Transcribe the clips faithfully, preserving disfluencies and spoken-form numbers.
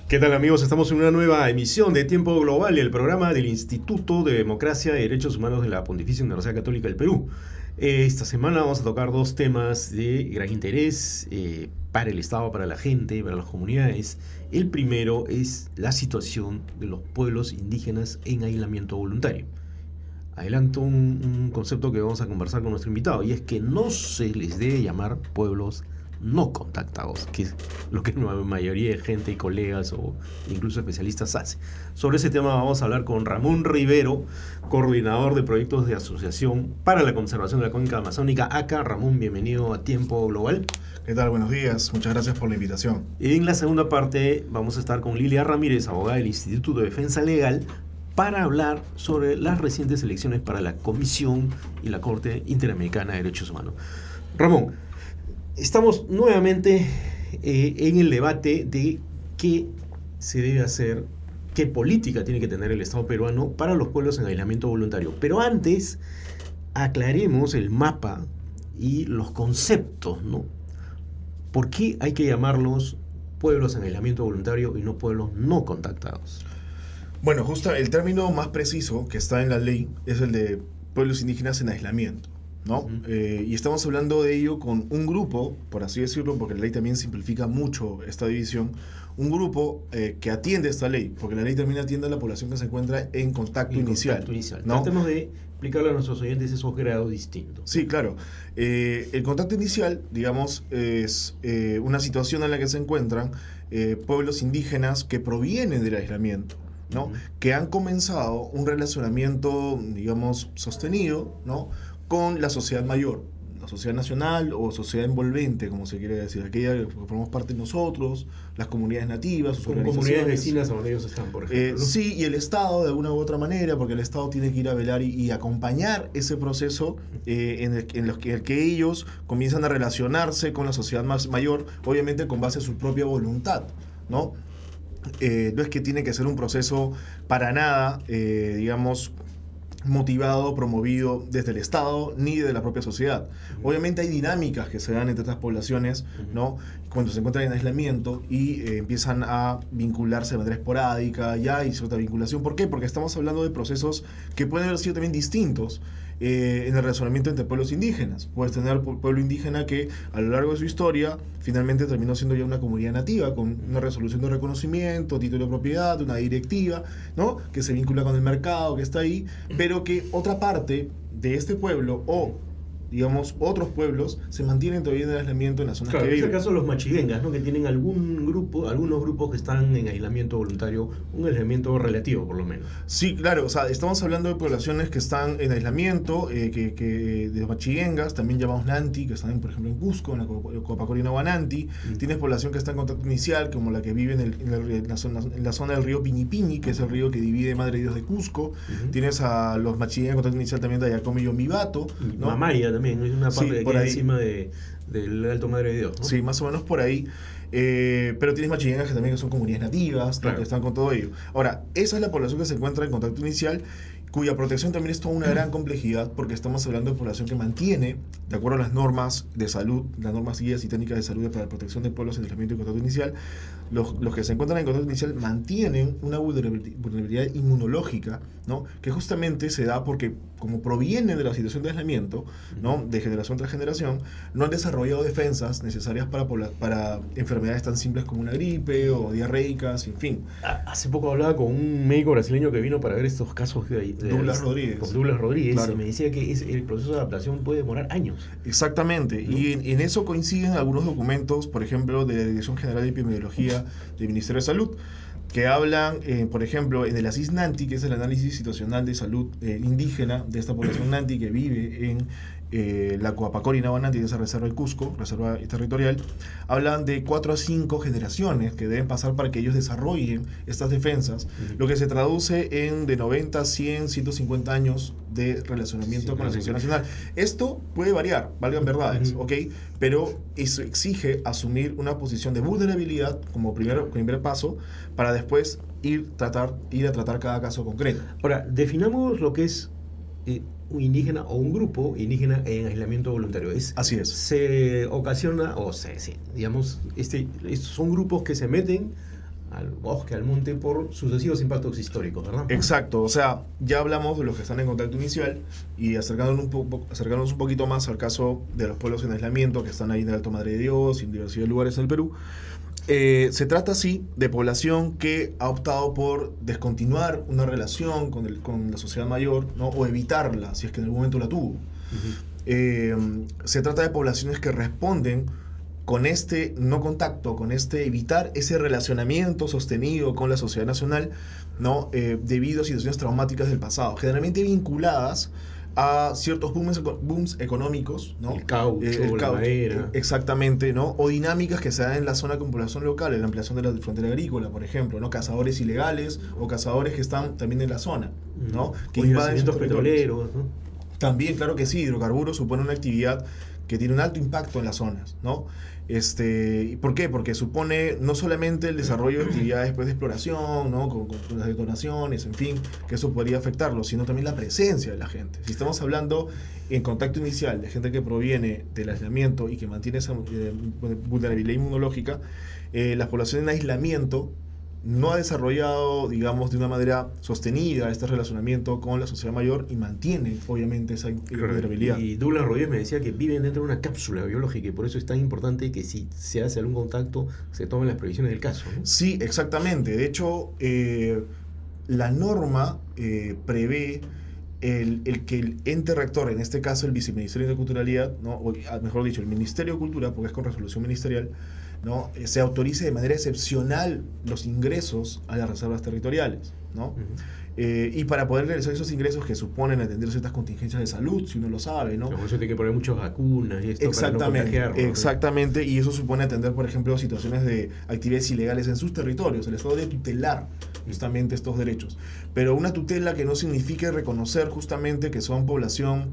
¿Qué tal, amigos? Estamos en una nueva emisión de Tiempo Global, el programa del Instituto de Democracia y Derechos Humanos de la Pontificia Universidad Católica del Perú. Eh, esta semana vamos a tocar dos temas de gran interés eh, para el Estado, para la gente, para las comunidades. El primero es la situación de los pueblos indígenas en aislamiento voluntario. Adelanto un, un concepto que vamos a conversar con nuestro invitado, y es que no se les debe llamar pueblos no contactados, que es lo que la mayoría de gente y colegas o incluso especialistas hace. Sobre ese tema vamos a hablar con Ramón Rivero, coordinador de proyectos de Asociación para la Conservación de la Cuenca Amazónica, A C A. Ramón, bienvenido a Tiempo Global. ¿Qué tal? Buenos días. Muchas gracias por la invitación. En la segunda parte vamos a estar con Lilia Ramírez, abogada del Instituto de Defensa Legal, para hablar sobre las recientes elecciones para la Comisión y la Corte Interamericana de Derechos Humanos. Ramón, estamos nuevamente eh, en el debate de qué se debe hacer, qué política tiene que tener el Estado peruano para los pueblos en aislamiento voluntario. Pero antes, aclaremos el mapa y los conceptos, ¿no? ¿Por qué hay que llamarlos pueblos en aislamiento voluntario y no pueblos no contactados? Bueno, justo el término más preciso que está en la ley es el de pueblos indígenas en aislamiento, ¿no? Uh-huh. Eh, y estamos hablando de ello con un grupo, por así decirlo, porque la ley también simplifica mucho esta división, un grupo eh, que atiende esta ley, porque la ley también atiende a la población que se encuentra en contacto en inicial. Contacto inicial. ¿No? Tratemos de explicarle a nuestros oyentes esos grados distintos. Sí, claro. Eh, el contacto inicial, digamos, es eh, una situación en la que se encuentran eh, pueblos indígenas que provienen del aislamiento, ¿no? Uh-huh. Que han comenzado un relacionamiento, digamos, sostenido, ¿no? Con la sociedad mayor, la sociedad nacional o sociedad envolvente, como se quiere decir, aquella que formamos parte de nosotros, las comunidades nativas, sus Como comunidades vecinas a donde ellos están, por ejemplo. Eh, sí, y el Estado de alguna u otra manera, porque el Estado tiene que ir a velar y, y acompañar ese proceso eh, en, el, en los que, el que ellos comienzan a relacionarse con la sociedad más mayor, obviamente con base a su propia voluntad, ¿no? Eh, no es que tiene que ser un proceso para nada, eh, digamos, motivado, promovido desde el Estado ni de la propia sociedad. Uh-huh. Obviamente hay dinámicas que se dan entre estas poblaciones, uh-huh. ¿no? Cuando se encuentran en aislamiento y eh, empiezan a vincularse de manera esporádica, ya hay cierta vinculación. ¿Por qué? Porque estamos hablando de procesos que pueden haber sido también distintos eh, en el relacionamiento entre pueblos indígenas. Puedes tener pueblo indígena que a lo largo de su historia finalmente terminó siendo ya una comunidad nativa con una resolución de reconocimiento, título de propiedad, una directiva, ¿no? Que se vincula con el mercado, que está ahí, pero que otra parte de este pueblo o digamos, otros pueblos se mantienen todavía en el aislamiento en las zonas claro, que viven. En este caso los machiguengas, ¿no? Que tienen algún grupo, algunos grupos que están en aislamiento voluntario, un aislamiento relativo por lo menos. Sí, claro, o sea, estamos hablando de poblaciones que están en aislamiento, eh, que, que de machiguengas, también llamados Nanti, que están, por ejemplo, en Cusco, en la Copacorina Guananti. Mm. Tienes población que está en contacto inicial, como la que vive en, el, en, el, en, la, zona, en la zona del río Piñipiñi, que es el río que divide Madre Dios de Cusco. Uh-huh. Tienes a los machiguengas en contacto inicial también de Ayacomi y Yombibato, ¿no? Mamaya también, es una parte sí, de aquí encima de, del Alto Madre de Dios, ¿no? Sí, más o menos por ahí. Eh, pero tienes machiguengas que también son comunidades nativas, claro. Que están con todo ello. Ahora, esa es la población que se encuentra en contacto inicial, cuya protección también es toda una gran complejidad, porque estamos hablando de población que mantiene, de acuerdo a las normas de salud, las normas guías y técnicas de salud para la protección de pueblos en aislamiento y contacto inicial, los, los que se encuentran en contacto inicial mantienen una vulnerabilidad inmunológica, ¿no? Que justamente se da porque, como provienen de la situación de aislamiento, ¿no? De generación tras generación, no han desarrollado defensas necesarias para, para enfermedades tan simples como una gripe o diarreicas, en fin. Hace poco hablaba con un médico brasileño que vino para ver estos casos de, de Douglas Rodríguez. Con Douglas Rodríguez, claro. Y me decía que es, el proceso de adaptación puede demorar años. Exactamente, ¿no? Y en, en eso coinciden algunos documentos, por ejemplo, de la Dirección General de Epidemiología del Ministerio de Salud, que hablan, eh, por ejemplo, en el ASIS Nanti, que es el análisis situacional de salud eh, indígena de esta población Nanti que vive en eh, la Coapacori Nahuananti, de esa reserva del Cusco, reserva territorial, hablan de cuatro a cinco generaciones que deben pasar para que ellos desarrollen estas defensas, uh-huh. Lo que se traduce en de noventa, cien, ciento cincuenta años de relacionamiento sí, con la sociedad nacional. Esto puede variar, valgan verdades, uh-huh. ¿Ok? Pero eso exige asumir una posición de vulnerabilidad como primer, primer paso para después ir, tratar, ir a tratar cada caso concreto. Ahora, definamos lo que es eh, un indígena o un grupo indígena en aislamiento voluntario. Es, Así es. Se ocasiona, o se, se digamos, este, estos son grupos que se meten al bosque, al monte, por sucesivos impactos históricos, ¿verdad? Exacto, o sea, ya hablamos de los que están en contacto inicial y acercándonos un, po acercándonos un poquito más al caso de los pueblos en aislamiento que están ahí en el Alto Madre de Dios y en diversidad de lugares en el Perú. Eh, se trata, sí, de población que ha optado por descontinuar una relación con, el, con la sociedad mayor, ¿no? O evitarla, si es que en algún momento la tuvo. Uh-huh. eh, se trata de poblaciones que responden con este no contacto, con este evitar ese relacionamiento sostenido con la sociedad nacional, ¿no? Eh, debido a situaciones traumáticas del pasado, generalmente vinculadas a ciertos booms, booms económicos, ¿no? El caucho, eh, el la caucho madera. Exactamente, ¿no? O dinámicas que se dan en la zona con población local, en la ampliación de la frontera agrícola, por ejemplo, ¿no? Cazadores ilegales o cazadores que están también en la zona, ¿no? Que o invaden sus petroleros, ¿no? También, claro que sí, hidrocarburos supone una actividad que tiene un alto impacto en las zonas, ¿no? Este, ¿por qué? Porque supone no solamente el desarrollo de actividades pues, de exploración, ¿no? Con, con las detonaciones, en fin, que eso podría afectarlo, sino también la presencia de la gente. Si estamos hablando en contacto inicial de gente que proviene del aislamiento y que mantiene esa eh, vulnerabilidad inmunológica, eh, la población en aislamiento no ha desarrollado, digamos, de una manera sostenida este relacionamiento con la sociedad mayor y mantiene, obviamente, esa vulnerabilidad. Y Douglas Rodríguez me decía que viven dentro de una cápsula biológica y por eso es tan importante que si se hace algún contacto se tomen las previsiones del caso, ¿no? Sí, exactamente. De hecho, eh, la norma eh, prevé el, el que el ente rector, en este caso el Viceministerio de Culturalidad, ¿no? O, mejor dicho, el Ministerio de Cultura, porque es con resolución ministerial, ¿no? Se autorice de manera excepcional los ingresos a las reservas territoriales, ¿no? Uh-huh. eh, y para poder realizar esos ingresos que suponen atender ciertas contingencias de salud, si uno lo sabe, ¿no? Por eso tiene que poner muchas vacunas y esto exactamente, para no contagiarlo, exactamente, ¿no? Y eso supone atender, por ejemplo, situaciones de actividades ilegales en sus territorios. El Estado debe tutelar justamente estos derechos, pero una tutela que no signifique reconocer justamente que son población,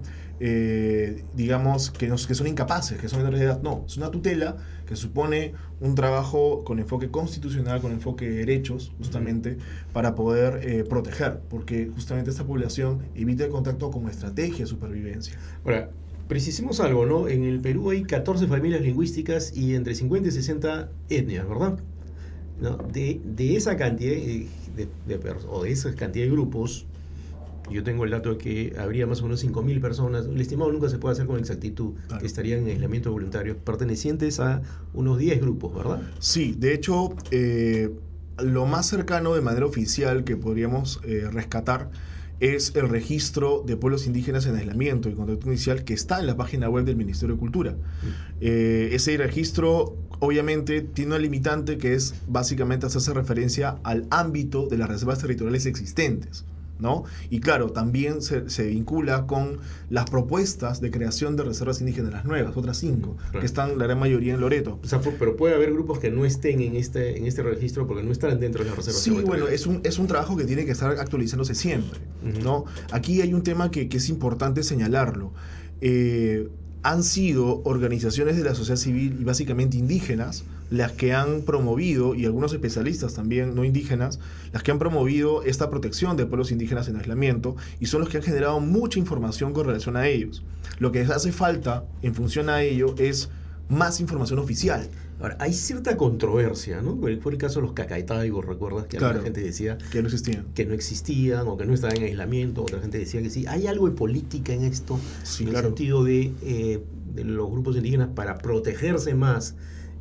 eh, digamos, que, nos, que son incapaces, que son menores de edad. No, es una tutela que supone un trabajo con enfoque constitucional, con enfoque de derechos, justamente, uh-huh. para poder eh, proteger, porque justamente esta población evita el contacto como estrategia de supervivencia. Ahora, precisemos algo, ¿no? En el Perú hay catorce familias lingüísticas y entre cincuenta y sesenta etnias, ¿verdad? ¿No? De, de esa cantidad de, de, de, o de esa cantidad de grupos, yo tengo el dato de que habría más o menos cinco mil personas, el estimado nunca se puede hacer con exactitud, claro. que estarían en aislamiento voluntario, pertenecientes a unos diez grupos, ¿verdad? Sí, de hecho, eh, lo más cercano de manera oficial que podríamos eh, rescatar es el registro de pueblos indígenas en aislamiento y contacto inicial que está en la página web del Ministerio de Cultura. Mm. Eh, ese registro obviamente tiene una limitante que es básicamente hacerse referencia al ámbito de las reservas territoriales existentes, ¿no? Y claro, también se, se vincula con las propuestas de creación de reservas indígenas, las nuevas, otras cinco, claro. que están la gran mayoría en Loreto. O sea, pero puede haber grupos que no estén en este, en este registro porque no están dentro de las reservas. Sí, bueno, es un, es un trabajo que tiene que estar actualizándose siempre, uh-huh. ¿no? Aquí hay un tema que, que es importante señalarlo. Eh, han sido organizaciones de la sociedad civil y básicamente indígenas las que han promovido, y algunos especialistas también no indígenas, las que han promovido esta protección de pueblos indígenas en aislamiento y son los que han generado mucha información con relación a ellos. Lo que hace falta en función a ello es más información oficial. Ahora, hay cierta controversia, ¿no? Fue el caso de los cacaitaigos, ¿recuerdas? Que claro, alguna gente decía que no existían. Que no existían o que no estaban en aislamiento, otra gente decía que sí. ¿Hay algo de política en esto? Sí, en claro. el sentido de, eh, de los grupos indígenas para protegerse más,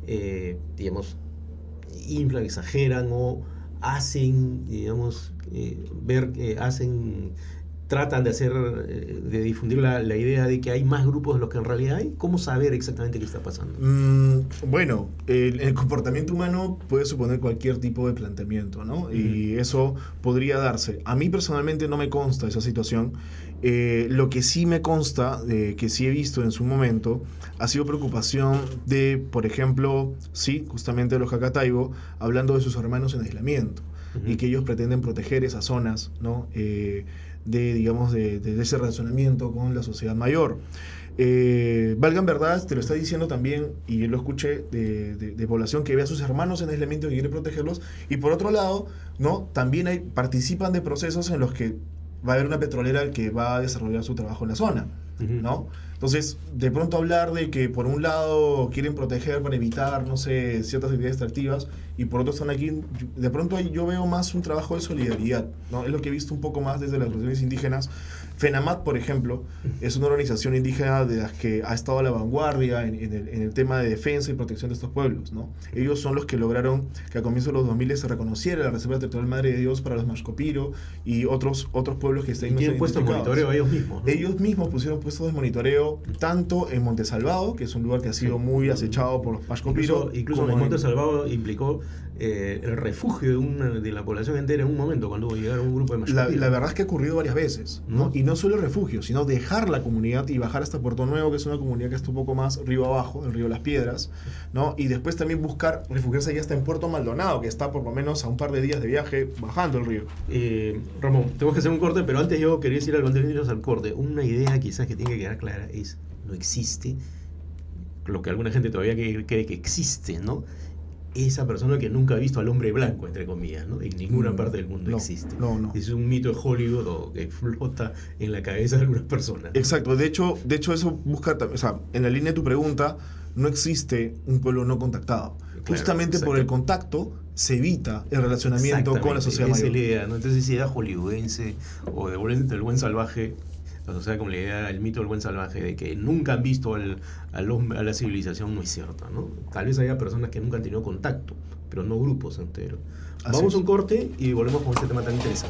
eh, digamos, inflan, exageran o hacen, digamos, eh, ver que hacen... tratan de hacer, de difundir la, la idea de que hay más grupos de los que en realidad hay. ¿Cómo saber exactamente qué está pasando? Mm, bueno, el, el comportamiento humano puede suponer cualquier tipo de planteamiento, ¿no? Mm. Y eso podría darse. A mí personalmente no me consta esa situación. Eh, lo que sí me consta, eh, que sí he visto en su momento, ha sido preocupación de, por ejemplo, sí, justamente los Hakataibo, hablando de sus hermanos en aislamiento, uh-huh. y que ellos pretenden proteger esas zonas, ¿no? Eh, de, digamos, de, de ese relacionamiento con la sociedad mayor. Eh, valga en verdad, te lo está diciendo también, y yo lo escuché de, de, de población que ve a sus hermanos en aislamiento y quiere protegerlos, y por otro lado, ¿no? También hay, participan de procesos en los que va a haber una petrolera que va a desarrollar su trabajo en la zona, Uh-huh. ¿no? Entonces, de pronto hablar de que por un lado quieren proteger para evitar, no sé, ciertas actividades extractivas y por otro están aquí, de pronto ahí yo veo más un trabajo de solidaridad, ¿no? Es lo que he visto un poco más desde las organizaciones indígenas. FENAMAT, por ejemplo, es una organización indígena de las que ha estado a la vanguardia en, en, el, en el tema de defensa y protección de estos pueblos, ¿no? Ellos son los que lograron que a comienzos de los dos mil se reconociera la Reserva Territorial Madre de Dios para los Maxcopiro y otros, otros pueblos que están y tienen puestos de monitoreo ellos mismos, ¿no? Ellos mismos pusieron puestos de monitoreo tanto en Monte Salvado, que es un lugar que ha sido sí. muy acechado por los Maxcopiro. Incluso, incluso en Monte Salvado implicó eh, el refugio de, una, de la población entera en un momento cuando llegaron un grupo de Maxcopiro. La, la verdad es que ha ocurrido varias veces, ¿no? Y no solo el refugio, sino dejar la comunidad y bajar hasta Puerto Nuevo, que es una comunidad que está un poco más río abajo, el río Las Piedras, ¿no? Y después también buscar refugiarse allá hasta en Puerto Maldonado, que está por lo menos a un par de días de viaje bajando el río. Eh, Ramón, tenemos que hacer un corte, pero antes yo quería decir algo antes de irnos al corte. Una idea quizás que tiene que quedar clara es, no existe lo que alguna gente todavía cree, cree que existe, ¿no? Esa persona que nunca ha visto al hombre blanco, entre comillas, ¿no? En ninguna parte del mundo no, existe. No, no. Es un mito de Hollywood o que flota en la cabeza de algunas personas. Exacto. De hecho, de hecho eso busca, o sea, en la línea de tu pregunta, no existe un pueblo no contactado. Claro, justamente exacto. Por el contacto se evita el relacionamiento con la sociedad mayor. Esa es la idea, ¿no? Entonces, esa idea hollywoodense o de buen, del buen salvaje, o sea, como la idea, el mito del buen salvaje, de que nunca han visto al, al hombre, a la civilización, no es cierta, ¿no? Tal vez haya personas que nunca han tenido contacto, pero no grupos enteros. Así Vamos es. a un corte y volvemos con este tema tan interesante.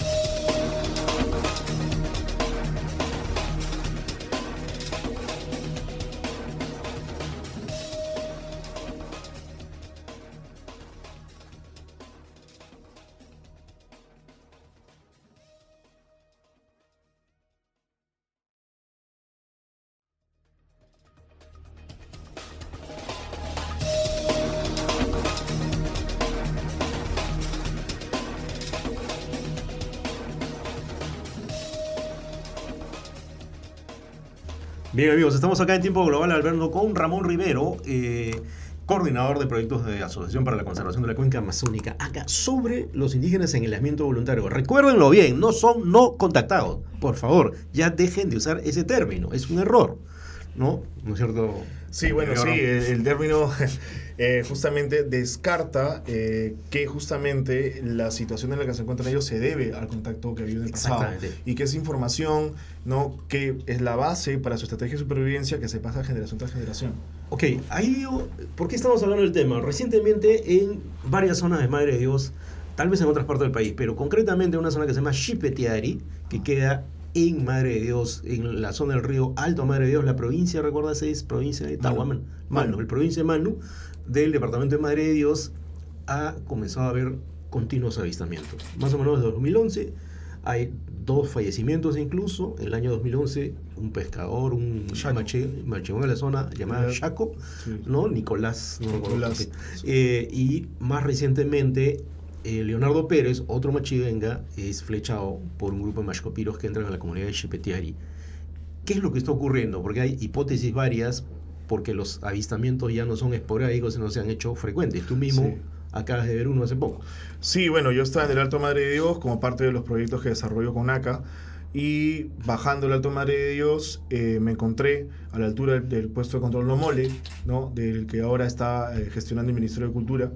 Bien, amigos, estamos acá en Tiempo Global hablando con Ramón Rivero, eh, coordinador de proyectos de Asociación para la Conservación de la Cuenca Amazónica, acá sobre los indígenas en el aislamiento voluntario. Recuérdenlo bien, no son no contactados. Por favor, ya dejen de usar ese término, es un error, ¿no? ¿No es cierto? Sí, bueno, sí, el, el término eh, justamente descarta eh, que justamente la situación en la que se encuentran ellos se debe al contacto que ha habido en el pasado y que esa información, ¿no? que es la base para su estrategia de supervivencia que se pasa de generación tras generación. Ok, ahí, ¿por qué estamos hablando del tema? Recientemente en varias zonas de Madre de Dios, tal vez en otras partes del país, pero concretamente en una zona que se llama Xipetiari, que queda en Madre de Dios, en la zona del río Alto Madre de Dios, la provincia, recuerdas, es provincia de Tahuamán, Manu, Manu, el provincia de Manu, del departamento de Madre de Dios, ha comenzado a haber continuos avistamientos. Más o menos desde dos mil once hay dos fallecimientos incluso. En el año dos mil once, un pescador, un machegón de la zona llamado Chaco, sí. ¿no? Nicolás, no Nicolás. Eh, y más recientemente, Eh, Leonardo Pérez, otro machivenga, es flechado por un grupo de maxcopiros que entran a la comunidad de Xipetiari. ¿Qué es lo que está ocurriendo? Porque hay hipótesis varias, porque los avistamientos ya no son esporádicos, sino se han hecho frecuentes. Tú mismo sí. acabas de ver uno hace poco. Sí, bueno, yo estaba en el Alto Madre de Dios como parte de los proyectos que desarrollo con A C A, y bajando el Alto Madre de Dios eh, me encontré a la altura del, del puesto de control Lomole, ¿no? del que ahora está eh, gestionando el Ministerio de Cultura.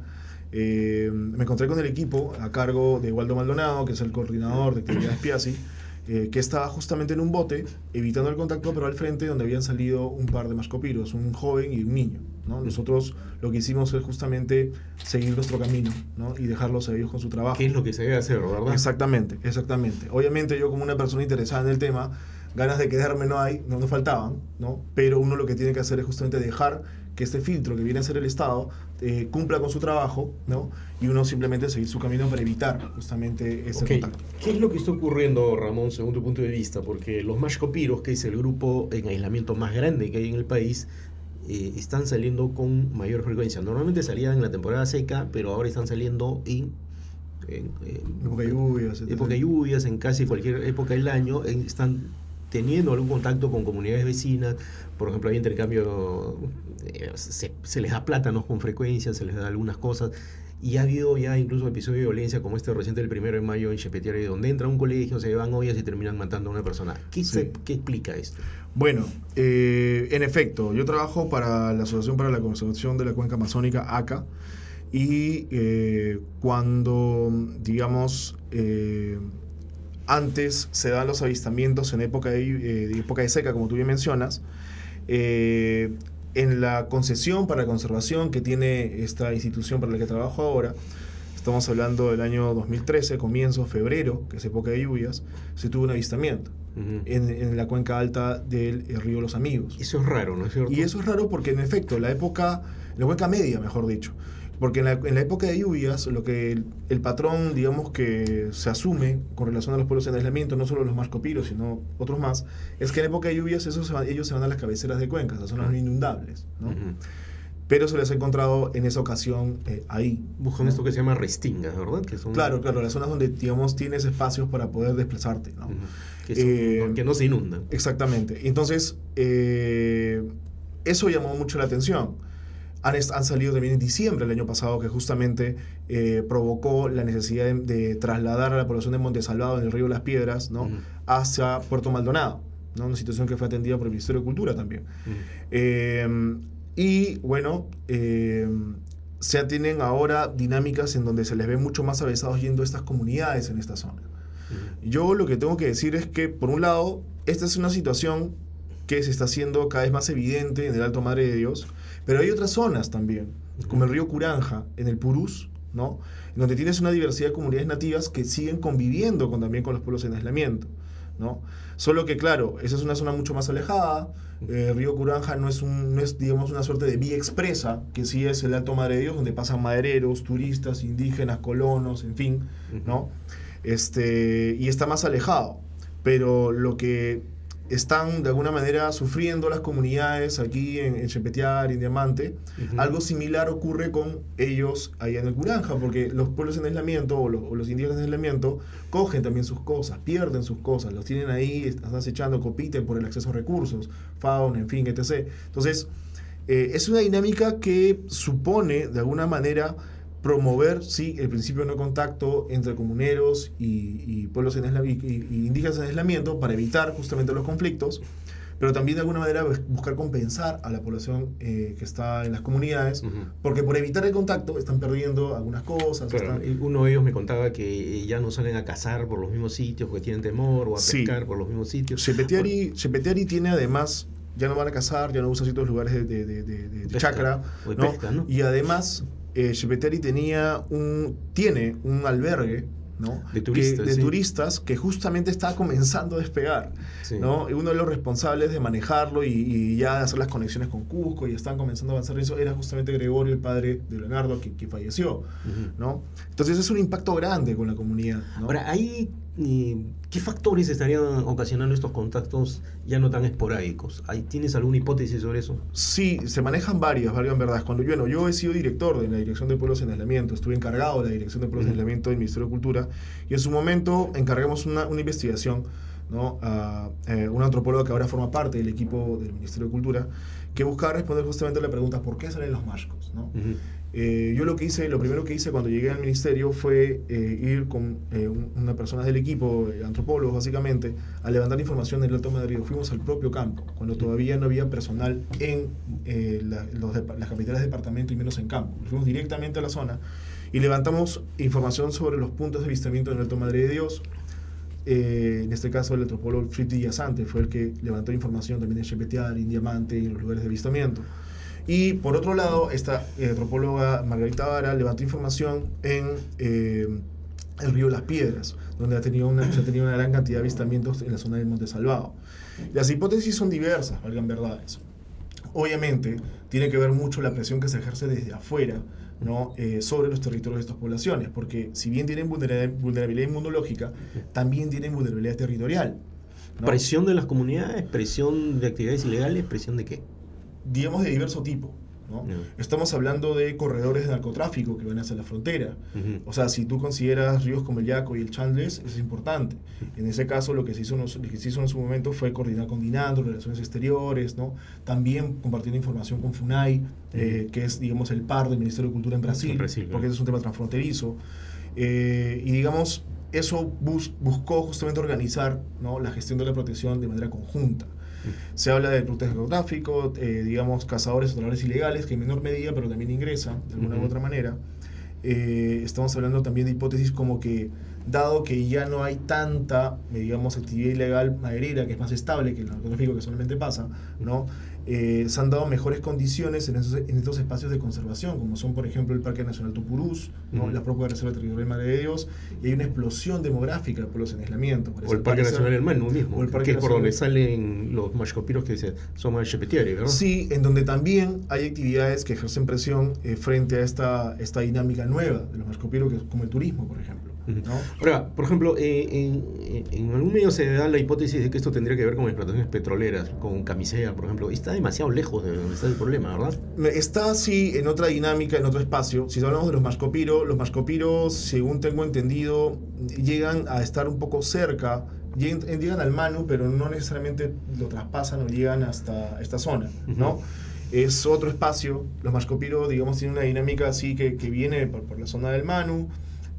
Eh, me encontré con el equipo a cargo de Waldo Maldonado, que es el coordinador de actividades Piazzi, eh, que estaba justamente en un bote, evitando el contacto, pero al frente donde habían salido un par de mascopiros, un joven y un niño, ¿no? Nosotros lo que hicimos es justamente seguir nuestro camino, ¿no? y dejarlos a ellos con su trabajo. ¿Qué es lo que se debe hacer, verdad? Exactamente, exactamente. Obviamente yo, como una persona interesada en el tema, ganas de quedarme no hay, no nos faltaban, ¿no? Pero uno lo que tiene que hacer es justamente dejar que este filtro que viene a ser el Estado eh, cumpla con su trabajo, ¿no? Y uno simplemente seguir su camino para evitar justamente ese okay. contacto. ¿Qué es lo que está ocurriendo, Ramón, según tu punto de vista? Porque los maxcopiros, que es el grupo en aislamiento más grande que hay en el país, eh, están saliendo con mayor frecuencia. Normalmente salían en la temporada seca, pero ahora están saliendo en en, en época de lluvias, época de lluvias, en casi cualquier época del año, en, están teniendo algún contacto con comunidades vecinas. Por ejemplo, hay intercambio, eh, se, se les da plátanos con frecuencia, se les da algunas cosas, Y ha habido ya incluso episodios de violencia como este reciente del primero de mayo en Chepetiari, donde entra a un colegio, se llevan ollas y terminan matando a una persona. ¿Qué, Sí. se, ¿qué explica esto? Bueno, eh, en efecto, yo trabajo para la Asociación para la Conservación de la Cuenca Amazónica, A C A, y eh, cuando, digamos, eh, antes se dan los avistamientos en época de, eh, de época de seca, como tú bien mencionas, eh, en la concesión para la conservación que tiene esta institución para la que trabajo ahora, estamos hablando del año dos mil trece, comienzo, febrero, que es época de lluvias, se tuvo un avistamiento Uh-huh. en, en la cuenca alta del eh, río Los Amigos. Eso es raro, ¿no es cierto? Y eso es raro porque, en efecto, la época, la cuenca media, mejor dicho, porque en la, en la época de lluvias, lo que el, el patrón, digamos, que se asume con relación a los pueblos en aislamiento, no solo los mascopiros, sino otros más, es que en época de lluvias esos se van, ellos se van a las cabeceras de cuencas, a zonas Uh-huh. no inundables, ¿no? Uh-huh. Pero se les ha encontrado en esa ocasión eh, ahí. Buscan ¿no? esto que se llama restingas, ¿verdad? Que son, Claro, claro, las zonas donde, digamos, tienes espacios para poder desplazarte, ¿no? Uh-huh. que, son, Eh, que no se inundan. Exactamente. Entonces, eh, eso llamó mucho la atención. Han, han salido también en diciembre del año pasado, que justamente eh, provocó la necesidad de, de trasladar a la población de Montesalvado en el río Las Piedras, ¿no? Uh-huh. hacia Puerto Maldonado, ¿no? Una situación que fue atendida por el Ministerio de Cultura también. Uh-huh. Eh, y bueno, eh, se tienen ahora dinámicas en donde se les ve mucho más avesados yendo a estas comunidades en esta zona. Uh-huh. Yo lo que tengo que decir es que, por un lado, esta es una situación que se está haciendo cada vez más evidente en el Alto Madre de Dios, pero hay otras zonas también, como el río Curanja, en el Purús, ¿no? En donde tienes una diversidad de comunidades nativas que siguen conviviendo con, también con los pueblos en aislamiento, ¿no? Solo que, claro, esa es una zona mucho más alejada. Eh, el río Curanja no es, un, no es, digamos, una suerte de vía expresa, que sí es el Alto Madre de Dios, donde pasan madereros, turistas, indígenas, colonos, en fin, ¿no? Este, y está más alejado. Pero lo que están de alguna manera sufriendo las comunidades aquí en, en Chepetiari, en Diamante, uh-huh. algo similar ocurre con ellos allá en el Curanja, porque los pueblos en aislamiento o los, o los indígenas en aislamiento cogen también sus cosas, pierden sus cosas, los tienen ahí, están acechando, compiten por el acceso a recursos, fauna, en fin, etcétera. Entonces, eh, es una dinámica que supone de alguna manera promover, sí, el principio de no contacto entre comuneros y, y pueblos en y, y, y indígenas en aislamiento para evitar justamente los conflictos, pero también de alguna manera buscar compensar a la población eh, que está en las comunidades, uh-huh. porque por evitar el contacto están perdiendo algunas cosas. Claro, están... Uno de ellos me contaba que ya no salen a cazar por los mismos sitios porque tienen temor, o a sí. pescar por los mismos sitios. Chepetiari, Chepetiari tiene además, ya no van a cazar, ya no usan ciertos lugares de, de, de, de, de pesca, chacra, de ¿no? pesca, ¿no? Y además Eh, Chepetiari tenía un, tiene un albergue, ¿no? de, turistas, que, de sí. turistas que justamente está comenzando a despegar, sí. ¿no? Y uno de los responsables de manejarlo y, y ya de hacer las conexiones con Cusco y están comenzando a avanzar en eso era justamente Gregorio, el padre de Leonardo, que, que falleció, uh-huh. ¿no? Entonces es un impacto grande con la comunidad, ¿no? Ahora, ahí, ¿qué factores estarían ocasionando estos contactos ya no tan esporádicos? ¿Tienes alguna hipótesis sobre eso? Sí, se manejan varias, valgan verdad. Cuando yo, bueno, yo he sido director de la Dirección de Pueblos en Aislamiento, estuve encargado de la Dirección de Pueblos uh-huh. en Aislamiento del Ministerio de Cultura, y en su momento encargamos una, una investigación, ¿no? a eh, una antropóloga que ahora forma parte del equipo del Ministerio de Cultura, que buscaba responder justamente a la pregunta ¿por qué salen los mashcos? ¿no? Uh-huh. Eh, yo lo que hice, lo primero que hice cuando llegué al ministerio fue eh, ir con eh, un, una persona del equipo, eh, antropólogos básicamente, a levantar información del Alto Madre. Fuimos al propio campo, cuando todavía no había personal en eh, la, los de, las capitales de departamento y menos en campo. Fuimos directamente a la zona y levantamos información sobre los puntos de avistamiento del Alto Madre de Dios. Eh, en este caso el antropólogo Fritz Villasante fue el que levantó información también de Chepetiari, en Diamante y en los lugares de avistamiento. Y por otro lado, esta eh, antropóloga Margarita Vara levantó información en eh, el río Las Piedras, donde ha tenido una, se ha tenido una gran cantidad de avistamientos en la zona del Monte Salvado. Las hipótesis son diversas, valgan verdades. Obviamente, tiene que ver mucho la presión que se ejerce desde afuera, ¿no? eh, sobre los territorios de estas poblaciones, porque si bien tienen vulnerabilidad inmunológica, también tienen vulnerabilidad territorial, ¿no? ¿Presión de las comunidades? ¿Presión de actividades ilegales? ¿Presión de qué? Digamos de diverso tipo, ¿no? No. Estamos hablando de corredores de narcotráfico que van hacia la frontera. Uh-huh. O sea, si tú consideras ríos como el Yaco y el Chandles, eso es importante. En ese caso, lo que se hizo, lo que se hizo en su momento fue coordinar con DINANDO, Relaciones Exteriores, ¿no? También compartiendo información con FUNAI, uh-huh. eh, que es, digamos, el par del Ministerio de Cultura en Brasil, en Brasil porque ese es un tema transfronterizo. Eh, y, digamos, eso bus, buscó justamente organizar, ¿no?, la gestión de la protección de manera conjunta. Se habla de rutas de narcotráfico, eh, digamos, cazadores o ilegales, que en menor medida, pero también ingresan de alguna uh-huh. u otra manera. Eh, estamos hablando también de hipótesis como que, dado que ya no hay tanta, digamos, actividad ilegal maderera, que es más estable que el narcotráfico que solamente pasa, ¿no? Eh, se han dado mejores condiciones en, esos, en estos espacios de conservación, como son, por ejemplo, el Parque Nacional Tupurús, ¿no? Uh-huh. la propia Reserva Territorial Madre de Dios, y hay una explosión demográfica por los en aislamiento. O el Parque Nacional del Manu mismo, o el Parque que es por donde salen los mashcopiros que se, son más chepetiares, ¿verdad? Sí, en donde también hay actividades que ejercen presión eh, frente a esta, esta dinámica nueva de los mashcopiros, como el turismo, por ejemplo. ¿No? Ahora, por ejemplo, eh, en, en algún medio se da la hipótesis de que esto tendría que ver con explotaciones petroleras, con Camisea, por ejemplo. Está demasiado lejos de donde está el problema, ¿verdad? Está, sí, en otra dinámica, en otro espacio. Si hablamos de los mashcopiros, los mashcopiros, según tengo entendido, llegan a estar un poco cerca, llegan, llegan al Manu, pero no necesariamente lo traspasan o llegan hasta esta zona, ¿no? Uh-huh. Es otro espacio. Los mashcopiros, digamos, tienen una dinámica así que, que viene por, por la zona del Manu,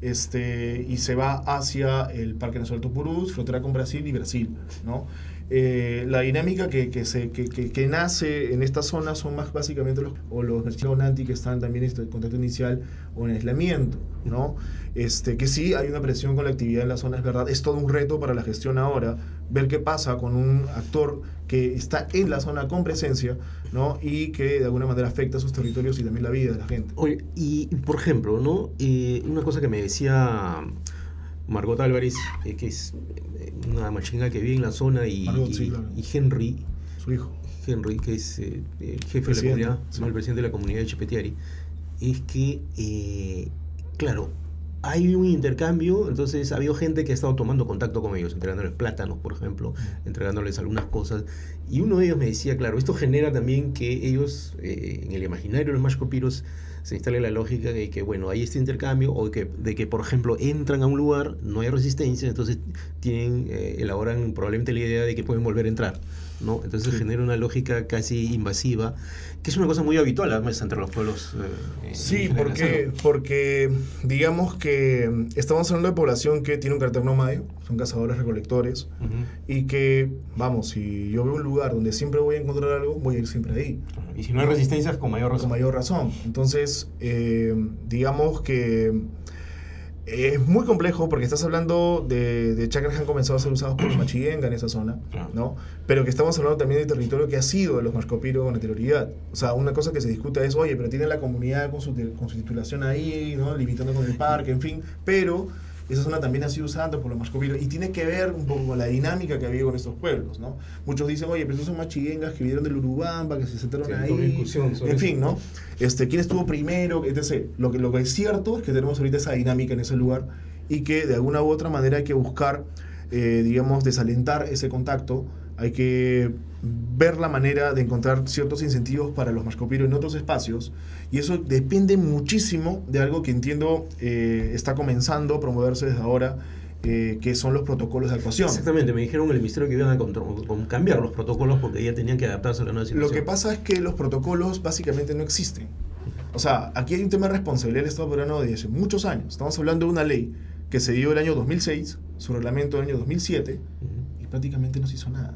Este, y se va hacia el Parque Nacional Tupurús, frontera con Brasil y Brasil, ¿no? Eh, la dinámica que, que, se, que, que, que nace en esta zona son más básicamente los, o los Nanti que están también en contacto inicial o en aislamiento, ¿no? Este, que sí hay una presión con la actividad en la zona, es verdad, es todo un reto para la gestión ahora, ver qué pasa con un actor que está en la zona con presencia, ¿no? Y que de alguna manera afecta a sus territorios y también la vida de la gente. Oye, y por ejemplo, ¿no? Eh, una cosa que me decía Margot Álvarez, eh, que es una machinga que vive en la zona, y, Margot, y, sí, claro. y Henry, su hijo, Henry, que es eh, el jefe presidente, de la comunidad, sí. ¿no? El presidente de la comunidad de Chepetiari, es que, eh, claro, hay un intercambio, entonces ha habido gente que ha estado tomando contacto con ellos, entregándoles plátanos, por ejemplo, entregándoles algunas cosas, y uno de ellos me decía, claro, esto genera también que ellos, eh, en el imaginario de los mashcopiros, se instale la lógica de que, bueno, hay este intercambio, o que, de que, por ejemplo, entran a un lugar, no hay resistencia, entonces tienen, eh, elaboran probablemente la idea de que pueden volver a entrar, ¿no? Entonces sí. genera una lógica casi invasiva, que es una cosa muy habitual además entre los pueblos. Eh, sí, porque, porque digamos que estamos hablando de población que tiene un carácter nómade, son cazadores recolectores, uh-huh. y que, vamos, si yo veo un lugar donde siempre voy a encontrar algo, voy a ir siempre ahí. Y si no hay resistencia, con mayor razón. Con mayor razón. Entonces, eh, digamos que es muy complejo porque estás hablando de, de chacras que han comenzado a ser usados por los Machiguenga en esa zona, claro. ¿no? Pero que estamos hablando también de territorio que ha sido de los mashcopiros con anterioridad. O sea, una cosa que se discute es, oye, pero tiene la comunidad con su, con su titulación ahí, ¿no? Limitando con el parque, en fin, pero esa zona también ha sido usada por los mashcopiros y tiene que ver un poco con la dinámica que ha habido con estos pueblos, ¿no? Muchos dicen, oye, pero esos son machiguengas que vinieron del Urubamba, que se sentaron sí, ahí, en fin, ¿no? Este, ¿quién estuvo primero? etcétera. Lo que, lo que es cierto es que tenemos ahorita esa dinámica en ese lugar y que de alguna u otra manera hay que buscar, eh, digamos, desalentar ese contacto, hay que ver la manera de encontrar ciertos incentivos para los mashcopiros en otros espacios, y eso depende muchísimo de algo que entiendo eh, está comenzando a promoverse desde ahora, eh, que son los protocolos de actuación. Exactamente, me dijeron en el ministerio que iban a control, con cambiar los protocolos porque ya tenían que adaptarse a la nueva situación. Lo que pasa es que los protocolos básicamente no existen. O sea, aquí hay un tema de responsabilidad del Estado peruano desde hace muchos años. Estamos hablando de una ley que se dio el año dos mil seis, su reglamento del año dos mil siete, uh-huh. y prácticamente no se hizo nada.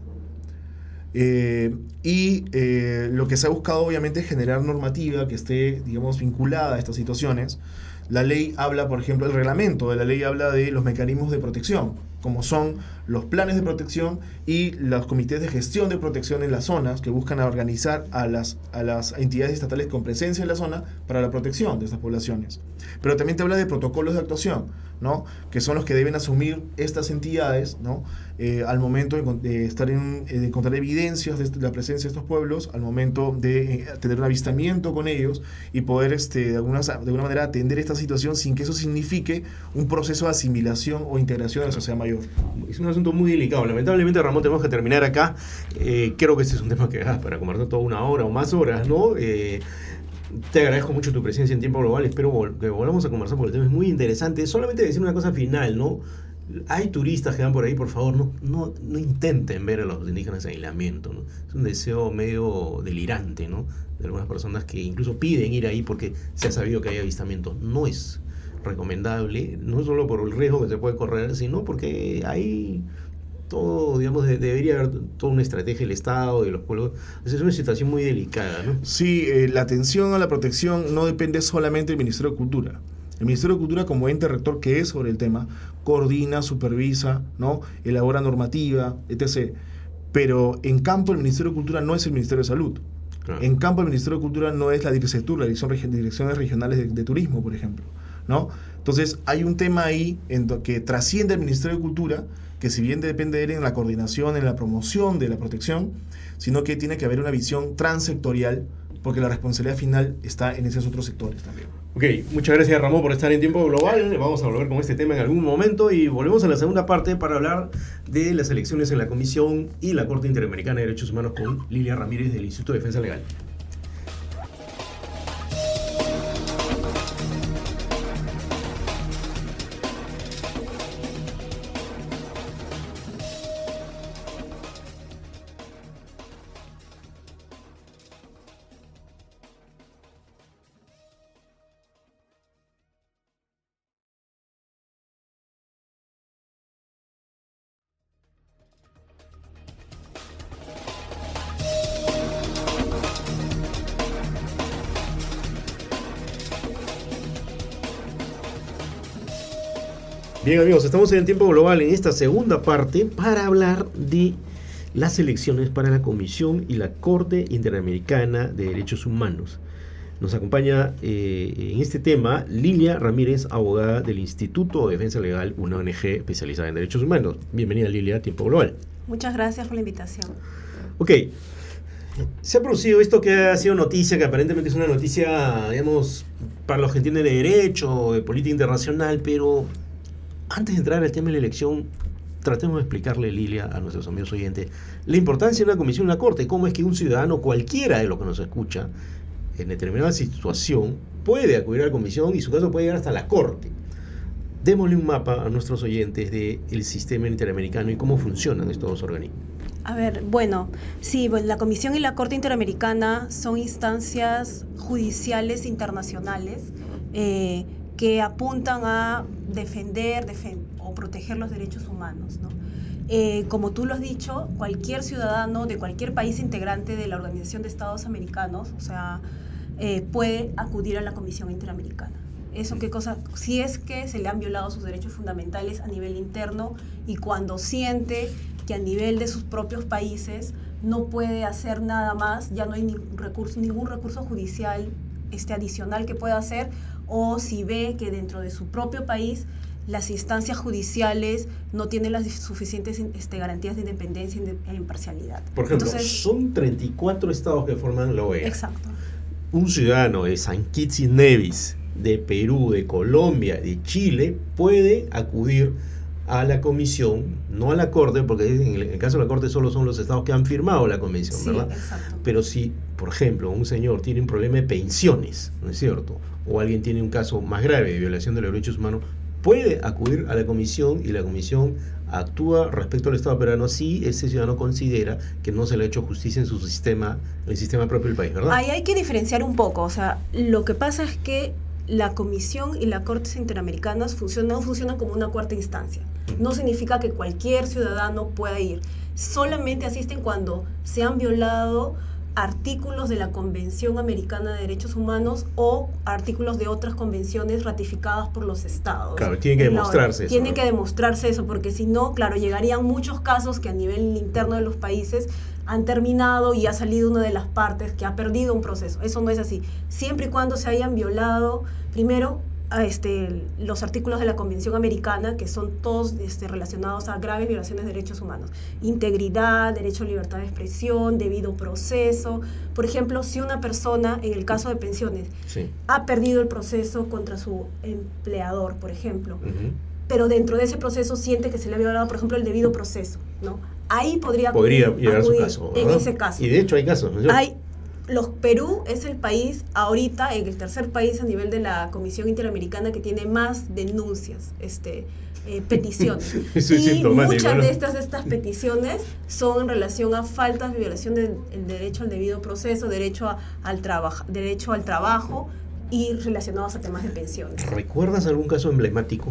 Eh, y eh, lo que se ha buscado obviamente es generar normativa que esté, digamos, vinculada a estas situaciones. La ley habla, por ejemplo, el reglamento de la ley habla de los mecanismos de protección, como son los planes de protección y los comités de gestión de protección en las zonas, que buscan organizar a las, a las entidades estatales con presencia en la zona para la protección de estas poblaciones. Pero también te habla de protocolos de actuación, ¿no? Que son los que deben asumir estas entidades, ¿no? Eh, al momento de, de estar en, de encontrar evidencias de la presencia de estos pueblos, al momento de eh, tener un avistamiento con ellos y poder este, de, alguna, de alguna manera atender esta situación sin que eso signifique un proceso de asimilación o integración a la sociedad mayor. Es un asunto muy delicado. Lamentablemente, Ramón, tenemos que terminar acá. Eh, creo que este es un tema que da para conversar toda una hora o más horas, ¿no? Eh, Te agradezco mucho tu presencia en Tiempo Global. Espero vol- que volvamos a conversar porque el tema es muy interesante. Solamente decir una cosa final, ¿no? Hay turistas que van por ahí, por favor, no, no, no intenten ver a los indígenas en aislamiento, ¿no? Es un deseo medio delirante, ¿no? De algunas personas que incluso piden ir ahí porque se ha sabido que hay avistamientos. No es recomendable, no solo por el riesgo que se puede correr, sino porque hay todo, digamos, de- debería haber toda una estrategia del Estado, de los pueblos. Es una situación muy delicada, ¿no? Sí, eh, la atención a la protección no depende solamente del Ministerio de Cultura. El Ministerio de Cultura, como ente rector que es sobre el tema, coordina, supervisa, ¿no? Elabora normativa, etcétera. Pero en campo el Ministerio de Cultura no es el Ministerio de Salud. Claro. En campo el Ministerio de Cultura no es la Direccetur, la Dirección Regi- Direcciones Regionales de, de Turismo, por ejemplo, ¿no? Entonces hay un tema ahí en do- que trasciende al Ministerio de Cultura, que si bien depende de él en la coordinación, en la promoción de la protección, sino que tiene que haber una visión transsectorial, porque la responsabilidad final está en esos otros sectores también. Ok, muchas gracias Ramón por estar en Tiempo Global. Vamos a volver con este tema en algún momento y volvemos a la segunda parte para hablar de las elecciones en la Comisión y la Corte Interamericana de Derechos Humanos con Lilia Ramírez del Instituto de Defensa Legal. Bien amigos, estamos en Tiempo Global en esta segunda parte para hablar de las elecciones para la Comisión y la Corte Interamericana de Derechos Humanos. Nos acompaña eh, en este tema Lilia Ramírez, abogada del Instituto de Defensa Legal, una O N G especializada en derechos humanos. Bienvenida Lilia a Tiempo Global. Muchas gracias por la invitación. Ok, se ha producido esto que ha sido noticia, que aparentemente es una noticia, digamos, para los que entienden de derecho, de política internacional, pero antes de entrar al tema de la elección, tratemos de explicarle, Lilia, a nuestros amigos oyentes, la importancia de una comisión y una corte, cómo es que un ciudadano, cualquiera de los que nos escucha, en determinada situación, puede acudir a la comisión y su caso puede llegar hasta la corte. Démosle un mapa a nuestros oyentes del sistema interamericano y cómo funcionan estos dos organismos. A ver, bueno, sí, pues la Comisión y la Corte Interamericana son instancias judiciales internacionales eh, que apuntan a defender defen- o proteger los derechos humanos, ¿no? Eh, como tú lo has dicho, cualquier ciudadano de cualquier país integrante de la Organización de Estados Americanos, o sea, eh, puede acudir a la Comisión Interamericana. Eso qué cosa, si es que se le han violado sus derechos fundamentales a nivel interno y cuando siente que a nivel de sus propios países no puede hacer nada más, ya no hay ningún recurso, ningún recurso judicial este, adicional que pueda hacer, o si ve que dentro de su propio país las instancias judiciales no tienen las suficientes este, garantías de independencia e imparcialidad. Por ejemplo, Entonces, son treinta y cuatro estados que forman la O E A. exacto. Un ciudadano de San Kitts y Nevis, de Perú, de Colombia, de Chile, puede acudir a la comisión, no a la corte, porque en el caso de la corte solo son los estados que han firmado la convención, Sí, ¿verdad? exacto. Pero si, por ejemplo, un señor tiene un problema de pensiones, ¿no es cierto? O alguien tiene un caso más grave de violación de los derechos humanos, puede acudir a la comisión y la comisión actúa respecto al Estado peruano si ese ciudadano considera que no se le ha hecho justicia en su sistema, en el sistema propio del país, ¿verdad? Ahí hay que diferenciar un poco, o sea, lo que pasa es que la Comisión y las Cortes Interamericanas funcionan, funcionan como una cuarta instancia. No significa que cualquier ciudadano pueda ir. Solamente asisten cuando se han violado artículos de la Convención Americana de Derechos Humanos o artículos de otras convenciones ratificadas por los estados. Claro, tiene que demostrarse eso. Tiene ¿no? que demostrarse eso, porque si no, claro, llegarían muchos casos que a nivel interno de los países han terminado y ha salido una de las partes que ha perdido un proceso. Eso no es así. Siempre y cuando se hayan violado, primero, a este, los artículos de la Convención Americana, que son todos este, relacionados a graves violaciones de derechos humanos. Integridad, derecho a libertad de expresión, debido proceso. Por ejemplo, si una persona, en el caso de pensiones, Sí. ha perdido el proceso contra su empleador, por ejemplo, Uh-huh. pero dentro de ese proceso siente que se le ha violado, por ejemplo, el debido proceso, ¿no? Ahí podría Podría acudir, llegar a su acudir caso, en ¿verdad? ese caso. Y de hecho hay casos, ¿no es cierto? Hay, los Perú es el país ahorita, el tercer país a nivel de la Comisión Interamericana que tiene más denuncias, este, eh, peticiones. Eso es y sintomático, muchas ¿no? de estas, estas peticiones son en relación a faltas de violación del el derecho al debido proceso, derecho, a, al trabajo, derecho al trabajo y relacionados a temas de pensiones. ¿Recuerdas algún caso emblemático?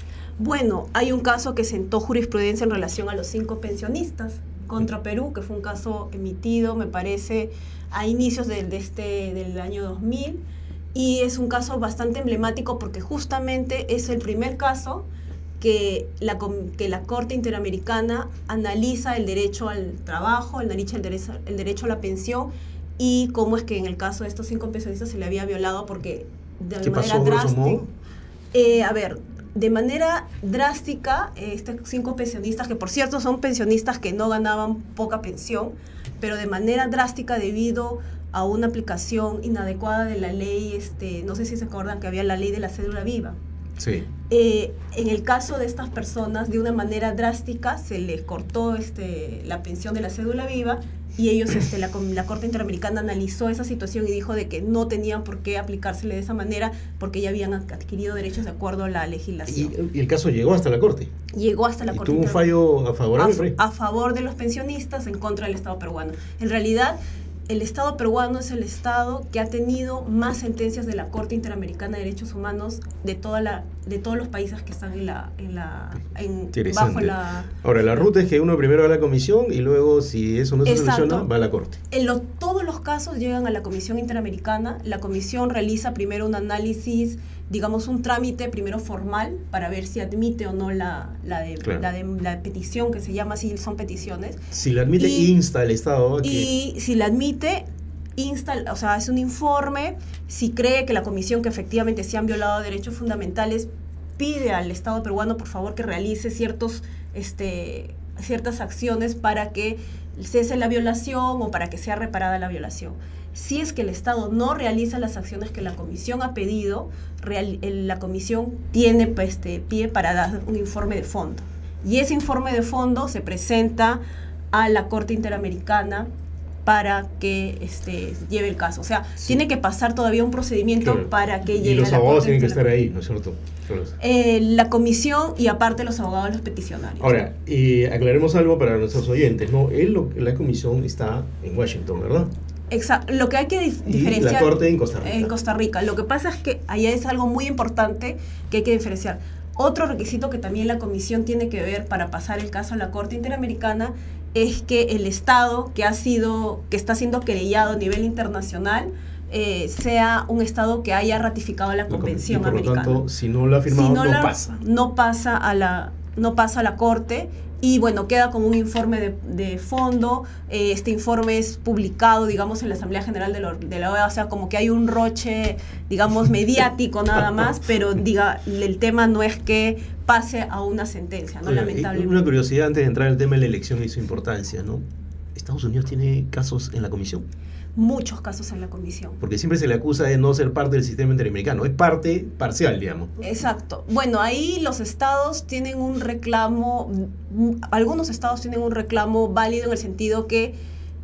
Bueno, hay un caso que sentó jurisprudencia en relación a los cinco pensionistas contra Perú, que fue un caso emitido, me parece, a inicios de, de este, del año dos mil, y es un caso bastante emblemático porque justamente es el primer caso que la, que la Corte Interamericana analiza el derecho al trabajo, el derecho, el derecho, el derecho a la pensión, y cómo es que en el caso de estos cinco pensionistas se le había violado porque de ¿Qué manera pasó, grosso drástica. modo? Eh, a ver, de manera drástica, eh, estos cinco pensionistas, que por cierto son pensionistas que no ganaban poca pensión, pero de manera drástica debido a una aplicación inadecuada de la ley, este, no sé si se acuerdan que había la ley de la cédula viva. Sí. Eh, en el caso de estas personas, de una manera drástica, se les cortó este, la pensión de la cédula viva y ellos, este, la, la Corte Interamericana analizó esa situación y dijo de que no tenían por qué aplicársele de esa manera porque ya habían adquirido derechos de acuerdo a la legislación. Y, y el caso llegó hasta la Corte. Llegó hasta la ¿Y Corte tuvo un fallo a favor a, de a favor de los pensionistas en contra del Estado peruano. En realidad, el Estado peruano es el Estado que ha tenido más sentencias de la Corte Interamericana de Derechos Humanos de toda la de todos los países que están en la en la en, bajo la. Ahora, la ruta es que uno primero va a la comisión y luego, si eso no se Exacto. soluciona, va a la Corte. En lo, todos los casos llegan a la Comisión Interamericana. La comisión realiza primero un análisis, digamos un trámite primero formal para ver si admite o no la, la, de, Claro. la, de, la petición, que se llama así, son peticiones. Si la admite, Y- insta al Estado a que... Y si la admite, insta, o sea, hace un informe, si cree que la comisión que efectivamente se han violado derechos fundamentales, pide al Estado peruano, por favor, que realice ciertos, este, ciertas acciones para que cese la violación o para que sea reparada la violación. Si es que el Estado no realiza las acciones que la comisión ha pedido, real, el, la comisión tiene pues, este, pie para dar un informe de fondo. Y ese informe de fondo se presenta a la Corte Interamericana para que este, lleve el caso. O sea, Sí. tiene que pasar todavía un procedimiento Claro. para que Y llegue los a la abogados Corte tienen que estar Interamericana. ahí, ¿no es cierto? Claro. Eh, la comisión y aparte los abogados, los peticionarios. Ahora, eh, aclaremos algo para nuestros oyentes, ¿no? Él, lo- la comisión está en Washington, ¿verdad? Exacto. Lo que hay que dif- Y diferenciar la Corte en Costa Rica. en Costa Rica. Lo que pasa es que allá es algo muy importante que hay que diferenciar. Otro requisito que también la comisión tiene que ver para pasar el caso a la Corte Interamericana es que el Estado que ha sido, que está siendo querellado a nivel internacional eh, sea un Estado que haya ratificado la La con- Convención y por Americana. lo tanto, si no lo ha firmado, Si no, la- pasa. No pasa a la, no pasa a la Corte y bueno, queda como un informe de, de fondo. Eh, este informe es publicado, digamos, en la Asamblea General de, lo- de la O E A, o sea, como que hay un roche, digamos, mediático nada más, pero diga, el tema no es que pase a una sentencia, ¿no? Oiga, y Lamentablemente. una curiosidad antes de entrar al tema de la elección y su importancia, ¿no? ¿Estados Unidos tiene casos en la comisión? Muchos casos en la comisión. Porque siempre se le acusa de no ser parte del sistema interamericano. Es parte parcial, digamos. Exacto. Bueno, ahí los estados tienen un reclamo, mm, algunos estados tienen un reclamo válido en el sentido que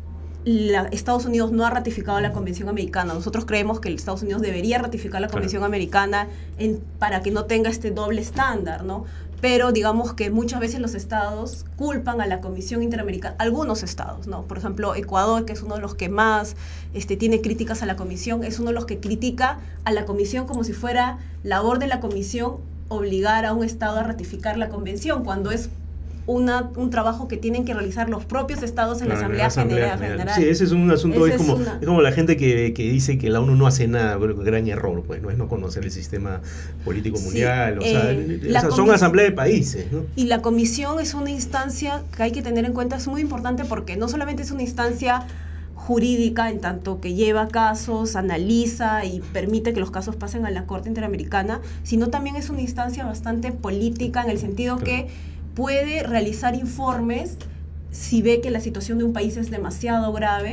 la- Estados Unidos no ha ratificado la Convención Americana. Nosotros creemos que el Estados Unidos debería ratificar la Convención Claro. Americana en- para que no tenga este doble estándar, ¿no? Pero digamos que muchas veces los estados culpan a la Comisión Interamericana, algunos estados, ¿no? Por ejemplo, Ecuador, que es uno de los que más este, tiene críticas a la Comisión, es uno de los que critica a la Comisión como si fuera labor de la Comisión obligar a un estado a ratificar la Convención, cuando es una, un trabajo que tienen que realizar los propios estados en Claro, la en Asamblea, la Asamblea General. General. General. Sí, ese es un asunto, Ese es es como, una- es como la gente que, que dice que la ONU no hace nada, pero que gran error, pues, no es no conocer el sistema político Sí, mundial, o sea, eh, o la sea, son comis- asamblea de países, ¿no? Y la comisión es una instancia que hay que tener en cuenta, es muy importante porque no solamente es una instancia jurídica en tanto que lleva casos, analiza y permite que los casos pasen a la Corte Interamericana, sino también es una instancia bastante política en el sentido Claro. que puede realizar informes si ve que la situación de un país es demasiado grave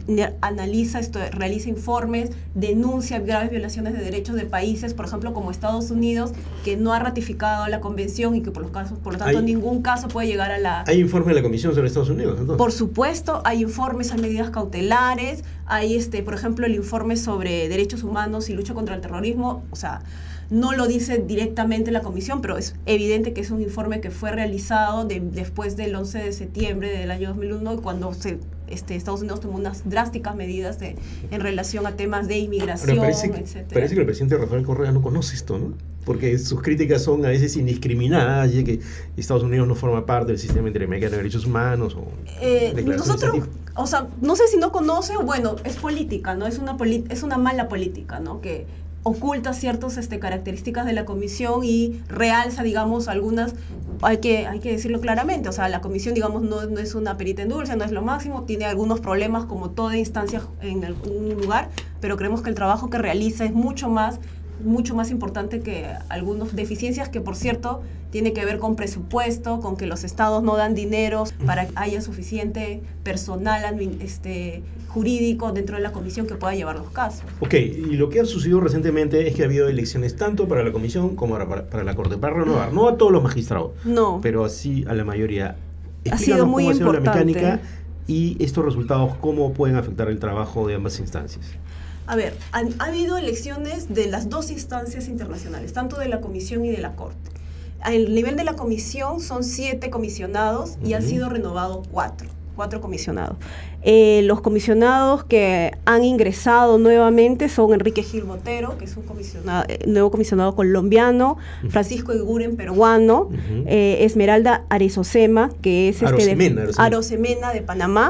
analiza esto, realiza informes, denuncia graves violaciones de derechos de países, por ejemplo, como Estados Unidos, que no ha ratificado la convención y que por, los casos, por lo tanto hay, en ningún caso puede llegar a la... ¿Hay informe de la Comisión sobre Estados Unidos, entonces? Por supuesto, hay informes, hay medidas cautelares, hay, este, por ejemplo, el informe sobre derechos humanos y lucha contra el terrorismo, o sea... No lo dice directamente la comisión, pero es evidente que es un informe que fue realizado de, después del once de septiembre del año dos mil uno, cuando se, este, Estados Unidos tomó unas drásticas medidas de, en relación a temas de inmigración, parece que, etcétera. Parece que el presidente Rafael Correa no conoce esto, ¿no? Porque sus críticas son a veces indiscriminadas, ya que Estados Unidos no forma parte del sistema interamericano de derechos humanos. O eh, nosotros, o sea, no sé si no conoce o bueno, es política, ¿no? Es una, es una mala política, ¿no? Que oculta ciertas este, características de la comisión y realza, digamos, algunas, hay que, hay que decirlo claramente, o sea, la comisión, digamos, no, no es una perita en dulce, no es lo máximo, tiene algunos problemas como toda instancia en algún lugar, pero creemos que el trabajo que realiza es mucho más, mucho más importante que algunas deficiencias que, por cierto, tiene que ver con presupuesto, con que los estados no dan dinero para que haya suficiente personal este, jurídico dentro de la comisión que pueda llevar los casos. Ok, y lo que ha sucedido recientemente es que ha habido elecciones tanto para la comisión como para, para la Corte, para renovar, no a todos los magistrados, no, pero así a la mayoría. Ha sido muy cómo ha sido la importante. mecánica y estos resultados, cómo pueden afectar el trabajo de ambas instancias. A ver, ha, ha habido elecciones de las dos instancias internacionales, tanto de la Comisión y de la Corte. Al nivel de la Comisión son siete comisionados y uh-huh. han sido renovados cuatro, cuatro comisionados. Eh, los comisionados que han ingresado nuevamente son Enrique Gil Botero, que es un comisionado, eh, nuevo comisionado colombiano, uh-huh. Francisco Eguren, peruano, uh-huh. eh, Esmeralda Arezosema, que es este Arosemena, de Arosemena de Panamá,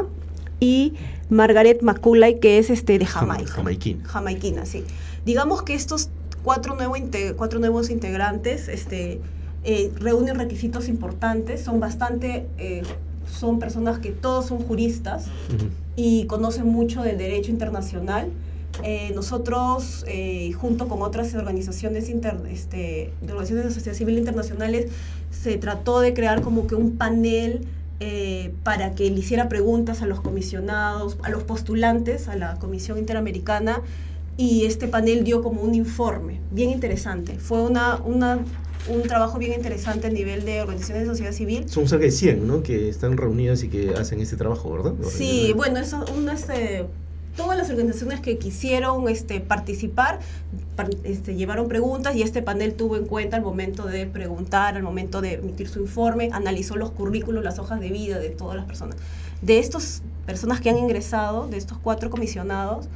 y Margaret Macaulay, que es este de Jamaica. Jamaiquina. Jamaiquina, sí. Digamos que estos cuatro, nuevo inte- cuatro nuevos integrantes este, eh, reúnen requisitos importantes, son bastante, eh, son personas que todos son juristas uh-huh. y conocen mucho del derecho internacional. Eh, nosotros, eh, junto con otras organizaciones, inter, este, de organizaciones de sociedad civil internacionales, se trató de crear como que un panel Eh, para que le hiciera preguntas a los comisionados, a los postulantes, a la Comisión Interamericana, y este panel dio como un informe bien interesante. Fue una, una, un trabajo bien interesante a nivel de organizaciones de sociedad civil. Son cerca de cien, ¿no?, que están reunidas y que hacen este trabajo, ¿verdad? Sí, bueno, es un... Este, todas las organizaciones que quisieron este, participar par, este, llevaron preguntas y este panel tuvo en cuenta al momento de preguntar, al momento de emitir su informe, analizó los currículos, las hojas de vida de todas las personas. De estas personas que han ingresado, de estos cuatro comisionados,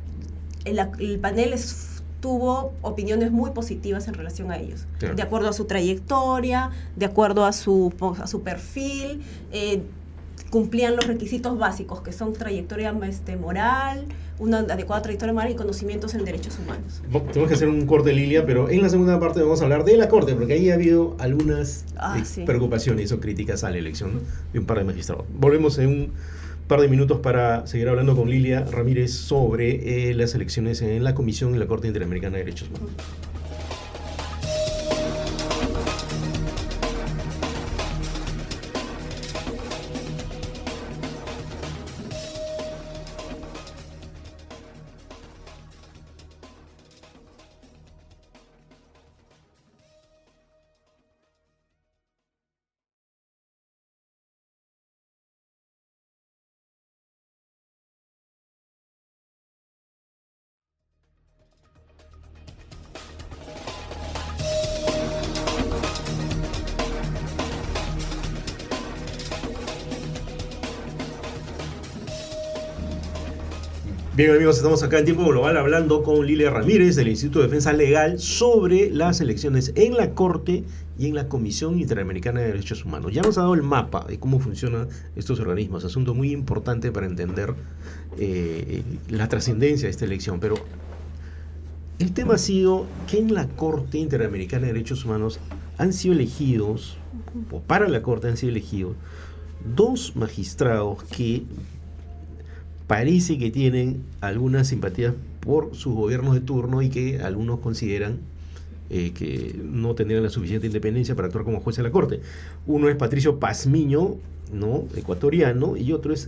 el, el panel es, tuvo opiniones muy positivas en relación a ellos, claro. De acuerdo a su trayectoria, de acuerdo a su, a su perfil, eh, cumplían los requisitos básicos, que son trayectoria este, moral, una adecuada trayectoria moral y conocimientos en derechos humanos. Bueno, tenemos que hacer un corte, Lilia, pero en la segunda parte vamos a hablar de la Corte, porque ahí ha habido algunas ah, eh, sí. preocupaciones o críticas a la elección, ¿no?, de un par de magistrados. Volvemos en un par de minutos para seguir hablando con Lilia Ramírez sobre eh, las elecciones en la Comisión y la Corte Interamericana de Derechos Humanos. Bien, amigos, estamos acá en Tiempo Global hablando con Lilia Ramírez del Instituto de Defensa Legal sobre las elecciones en la Corte y en la Comisión Interamericana de Derechos Humanos. Ya nos ha dado el mapa de cómo funcionan estos organismos, asunto muy importante para entender eh, la trascendencia de esta elección. Pero el tema ha sido que en la Corte Interamericana de Derechos Humanos han sido elegidos, o para la Corte han sido elegidos, dos magistrados que parece que tienen algunas simpatías por sus gobiernos de turno y que algunos consideran eh, que no tendrían la suficiente independencia para actuar como juez de la Corte. Uno es Patricio Pazmiño, ¿no?, ecuatoriano, y otro es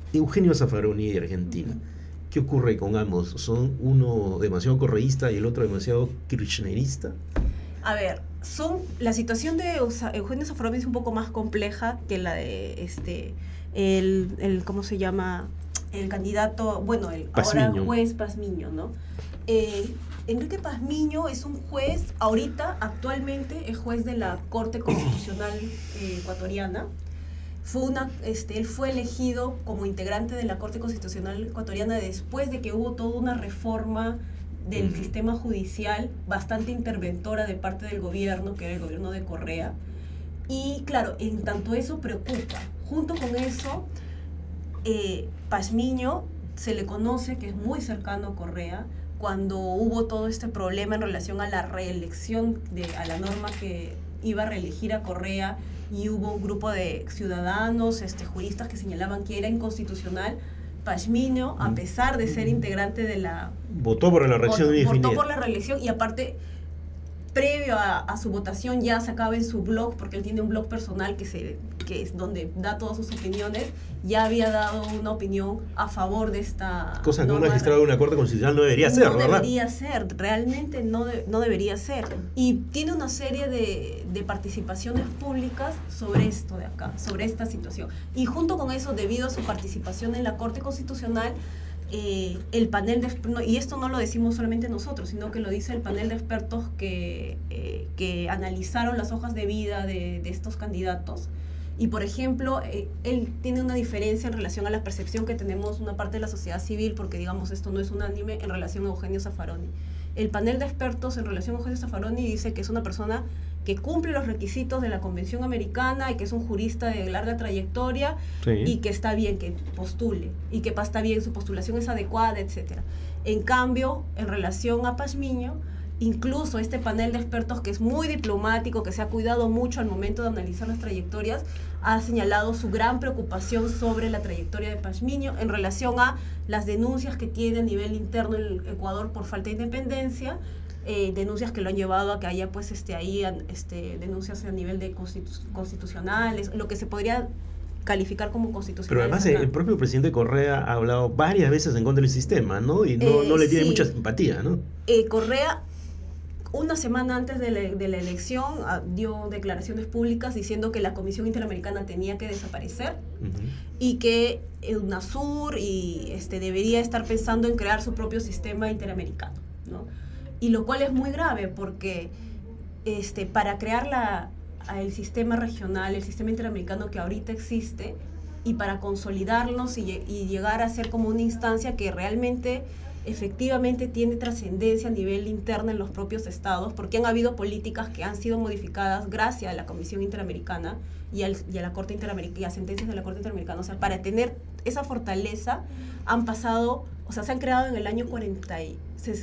Eugenio Zaffaroni de Argentina. ¿Qué ocurre con ambos? ¿Son uno demasiado correísta y el otro demasiado kirchnerista? A ver, son la situación de Eugenio Zaffaroni es un poco más compleja que la de este el, el ¿cómo se llama? El candidato, bueno, el Pazmiño. Ahora juez Pazmiño, ¿no? Eh, Enrique Pazmiño es un juez, ahorita, actualmente, es juez de la Corte Constitucional eh, ecuatoriana. Fue una, este, él fue elegido como integrante de la Corte Constitucional ecuatoriana después de que hubo toda una reforma del sistema judicial bastante interventora de parte del gobierno, que era el gobierno de Correa. Y claro, en tanto eso preocupa. Junto con eso, eh, Pazmiño se le conoce que es muy cercano a Correa. Cuando hubo todo este problema en relación a la reelección, de, a la norma que iba a reelegir a Correa, y hubo un grupo de ciudadanos, este, juristas que señalaban que era inconstitucional, Pazmiño, a pesar de ser integrante de la... Votó por la reelección votó, indefinida. votó por la reelección y aparte, previo a, a su votación, ya sacaba en su blog, porque él tiene un blog personal que, se, que es donde da todas sus opiniones, ya había dado una opinión a favor de esta... Cosa que un norma. magistrado de una corte constitucional no debería hacer, No ¿verdad? debería ser, realmente no, de, no debería ser. Y tiene una serie de, de participaciones públicas sobre esto de acá, sobre esta situación. Y junto con eso, debido a su participación en la Corte Constitucional, eh, el panel de expertos, y esto no lo decimos solamente nosotros, sino que lo dice el panel de expertos que, eh, que analizaron las hojas de vida de, de estos candidatos. Y, por ejemplo, eh, él tiene una diferencia en relación a la percepción que tenemos una parte de la sociedad civil, porque, digamos, esto no es unánime en relación a Eugenio Zaffaroni. El panel de expertos en relación a Eugenio Zaffaroni dice que es una persona que cumple los requisitos de la Convención Americana y que es un jurista de larga trayectoria, sí, y que está bien que postule, y que está bien, su postulación es adecuada, etcétera. En cambio, en relación a Pazmiño, incluso este panel de expertos, que es muy diplomático, que se ha cuidado mucho al momento de analizar las trayectorias, ha señalado su gran preocupación sobre la trayectoria de Pazmiño en relación a las denuncias que tiene a nivel interno el Ecuador por falta de independencia, eh, denuncias que lo han llevado a que haya pues este ahí este denuncias a nivel de constitu- constitucionales, lo que se podría calificar como constitucional. Pero además acá, el propio presidente Correa ha hablado varias veces en contra del sistema, ¿no? Y no, eh, no le tiene sí. mucha simpatía, ¿no? Eh, Correa, una semana antes de la, de la elección, dio declaraciones públicas diciendo que la Comisión Interamericana tenía que desaparecer, uh-huh, y que UNASUR y, este, debería estar pensando en crear su propio sistema interamericano, ¿no? Y lo cual es muy grave porque este, para crear la, el sistema regional, el sistema interamericano que ahorita existe, y para consolidarlos y, y llegar a ser como una instancia que realmente efectivamente tiene trascendencia a nivel interno en los propios estados, porque han habido políticas que han sido modificadas gracias a la Comisión Interamericana y, al, y a la Corte Interamericana y a sentencias de la Corte Interamericana. O sea, para tener esa fortaleza han pasado, o sea, se han creado en el año cuarenta y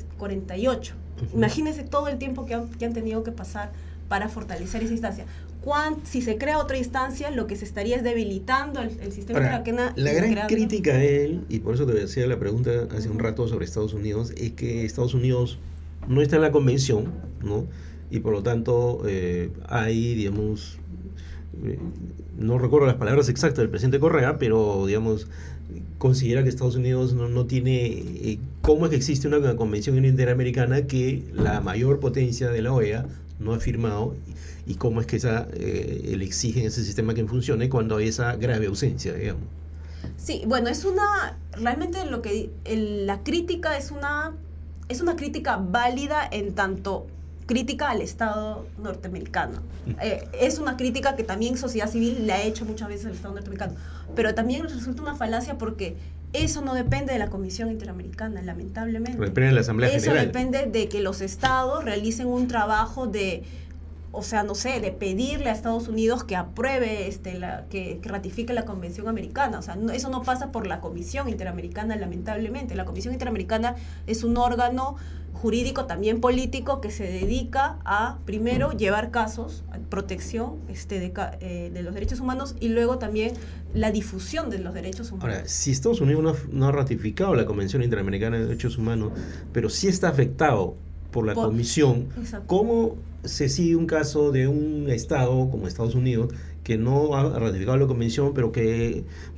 ocho. Uh-huh. Imagínense todo el tiempo que han, que han tenido que pasar para fortalecer esa instancia. Cuán, si se crea otra instancia, lo que se estaría es debilitando el, el sistema interamericano. La gran creando. crítica a él, y por eso te decía la pregunta hace un rato sobre Estados Unidos, es que Estados Unidos no está en la convención, ¿no? Y por lo tanto eh, hay, digamos, eh, no recuerdo las palabras exactas del presidente Correa, pero, digamos, considera que Estados Unidos no, no tiene... Eh, ¿Cómo es que existe una, una convención interamericana que la mayor potencia de la O E A no ha firmado? Y cómo es que esa, eh, le exigen ese sistema que funcione cuando hay esa grave ausencia, digamos. Sí, bueno, es una, realmente lo que, el, la crítica es una, es una crítica válida en tanto crítica al Estado norteamericano. Eh, es una crítica que también sociedad civil le ha hecho muchas veces al Estado norteamericano, pero también resulta una falacia porque eso no depende de la Comisión Interamericana, lamentablemente. Depende de la Asamblea Eso General. depende de que los estados realicen un trabajo de... O sea, no sé, de pedirle a Estados Unidos que apruebe, este, la, que, que ratifique la Convención Americana. O sea, no, eso no pasa por la Comisión Interamericana, lamentablemente. La Comisión Interamericana es un órgano jurídico, también político, que se dedica a, primero, llevar casos, protección este, de, eh, de los derechos humanos, y luego también la difusión de los derechos humanos. Ahora, si Estados Unidos no, no ha ratificado la Convención Interamericana de Derechos Humanos, pero sí está afectado por la por, Comisión, exacto. ¿Cómo se sigue un caso de un Estado como Estados Unidos que no ha ratificado la Convención, pero que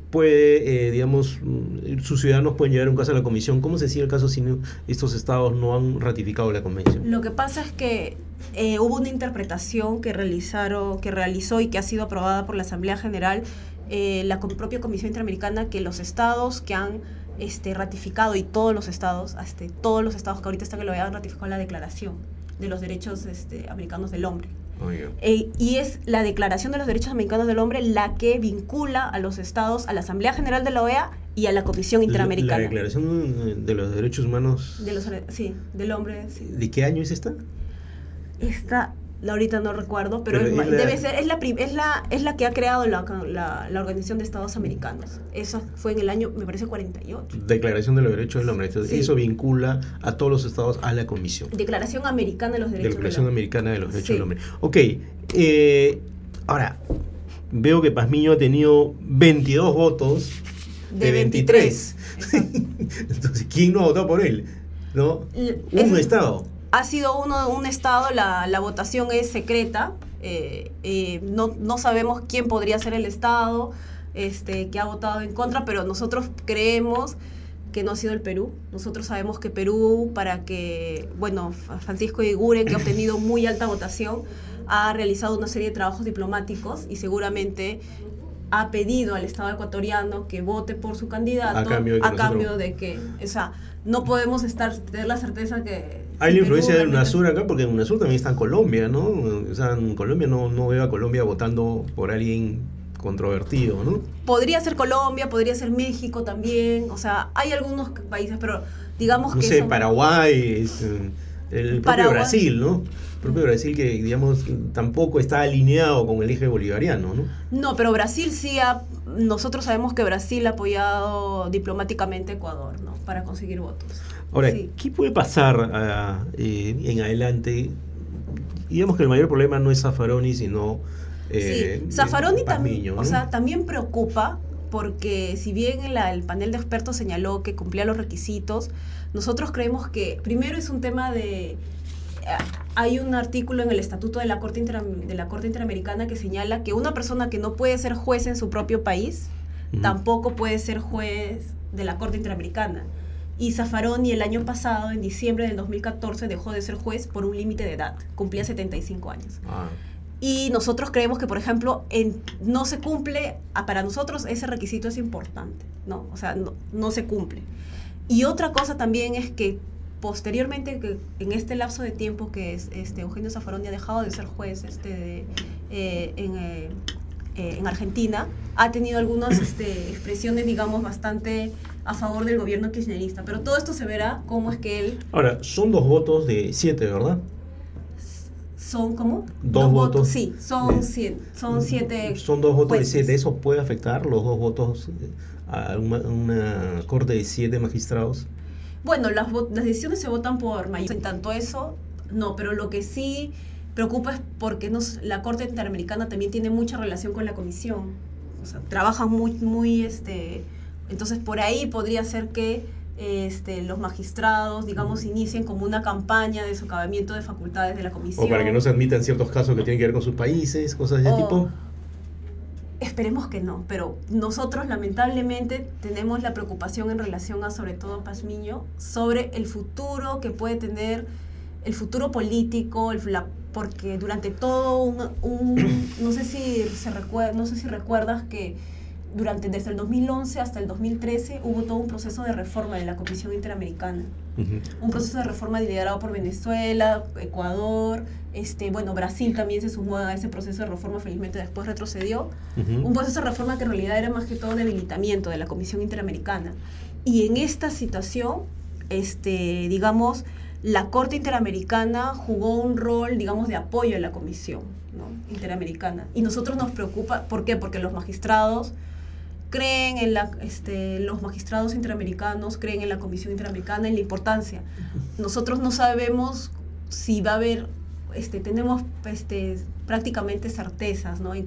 puede, eh, digamos, sus ciudadanos pueden llevar un caso a la comisión. ¿Cómo se sigue el caso si no, estos estados no han ratificado la convención? Lo que pasa es que eh, hubo una interpretación que realizaron, que realizó y que ha sido aprobada por la Asamblea General, eh, la com- propia Comisión Interamericana, que los estados que han este, ratificado, y todos los estados, este, todos los estados que ahorita están en la O E A han ratificado la Declaración de los Derechos este, Americanos del Hombre. Oh, yeah. Eh, y es la Declaración de los Derechos Americanos del Hombre la que vincula a los estados, a la Asamblea General de la O E A y a la Comisión Interamericana. La, la Declaración de los Derechos Humanos... De los, sí, del hombre. Sí. ¿De qué año es esta? Esta, la ahorita no recuerdo, pero, Pero es, es la- debe ser, es la, prim- es la, es la que ha creado la, la, la Organización de Estados Americanos. Eso fue en el año, me parece, cuarenta y ocho. Declaración de los Derechos del Hombre. Entonces, Sí. eso vincula a todos los estados a la comisión. Declaración Americana de los Derechos Declaración del Hombre. Americana de los Derechos Sí. del Hombre. Ok, eh, ahora, veo que Pazmiño ha tenido veintidós votos de, De veintitrés. Exacto. Entonces, ¿quién no ha votado por él? ¿No? L- Un es- estado. Ha sido uno un estado, la, la votación es secreta, eh, eh, no, no sabemos quién podría ser el estado este, que ha votado en contra, pero nosotros creemos que no ha sido el Perú. Nosotros sabemos que Perú, para que, bueno, Francisco Eguiguren, que ha obtenido muy alta votación, ha realizado una serie de trabajos diplomáticos y seguramente ha pedido al Estado ecuatoriano que vote por su candidato A cambio de que a nosotros- cambio de que, o sea, no podemos estar tener la certeza que Hay si la influencia Perú del realmente- UNASUR acá, porque en UNASUR también está en Colombia, ¿no? O sea, en Colombia no, no veo a Colombia votando por alguien controvertido, ¿no? Podría ser Colombia, podría ser México también, o sea, hay algunos países, pero digamos No que sé, son- Paraguay, es, eh, el propio Paraguay. Brasil, ¿no? El propio Brasil que, digamos, tampoco está alineado con el eje bolivariano, ¿no? No, pero Brasil sí ha, nosotros sabemos que Brasil ha apoyado diplomáticamente a Ecuador, ¿no? Para conseguir votos. Ahora, Sí. ¿qué puede pasar ah, eh, en adelante? Digamos que el mayor problema no es Zaffaroni, sino... eh, Sí, Zaffaroni también, Pazmiño, ¿no? o sea, también preocupa porque si bien la- el panel de expertos señaló que cumplía los requisitos, nosotros creemos que primero es un tema de... eh, Hay un artículo en el Estatuto de la Corte, Intera- de la Corte Interamericana que señala que una persona que no puede ser juez en su propio país, Ujú. tampoco puede ser juez de la Corte Interamericana. Y Zaffaroni el año pasado, en diciembre del dos mil catorce, dejó de ser juez por un límite de edad, cumplía setenta y cinco años. Ah, Y nosotros creemos que, por ejemplo, en, no se cumple, ah, para nosotros ese requisito es importante, ¿no? O sea, no, no se cumple. Y otra cosa también es que posteriormente, que en este lapso de tiempo que es, este, Eugenio Zaffaroni ha dejado de ser juez este, de, eh, en, eh, eh, en Argentina, ha tenido algunas este, expresiones, digamos, bastante a favor del gobierno kirchnerista. Pero todo esto se verá cómo es que él... ahora, son dos votos de siete, ¿verdad? ¿Son como? Dos votos. Sí, son, De- siete, son siete. Son dos votos jueces. de siete. ¿Eso puede afectar los dos votos eh, a una, una corte de siete magistrados? Bueno, las, vo- las decisiones se votan por mayoría. En tanto eso, no, pero lo que sí preocupa es porque nos, la Corte Interamericana también tiene mucha relación con la Comisión. O sea, trabajan muy, muy, este... Entonces, por ahí podría ser que este, los magistrados, digamos, inicien como una campaña de socavamiento de facultades de la Comisión. O para que no se admitan ciertos casos que tienen que ver con sus países, cosas de ese O- tipo. Esperemos que no, pero nosotros lamentablemente tenemos la preocupación en relación a, sobre todo, Pazmiño, sobre el futuro que puede tener, el futuro político, el, la, porque durante todo un, un no sé si se recuerda, no sé si recuerdas que durante desde el dos mil once hasta el dos mil trece hubo todo un proceso de reforma de la Comisión Interamericana. Ujú. Un proceso de reforma liderado por Venezuela, Ecuador, este, bueno, Brasil también se sumó a ese proceso de reforma, felizmente después retrocedió. Ujú. Un proceso de reforma que en realidad era más que todo debilitamiento de la Comisión Interamericana. Y en esta situación, este, digamos, la Corte Interamericana jugó un rol, digamos, de apoyo a la Comisión, ¿no? Interamericana. Y nosotros nos preocupa, ¿por qué? Porque los magistrados creen en la, este, los magistrados interamericanos creen en la Comisión Interamericana, en la importancia. Nosotros no sabemos si va a haber, este, tenemos este, prácticamente certezas, ¿no? En que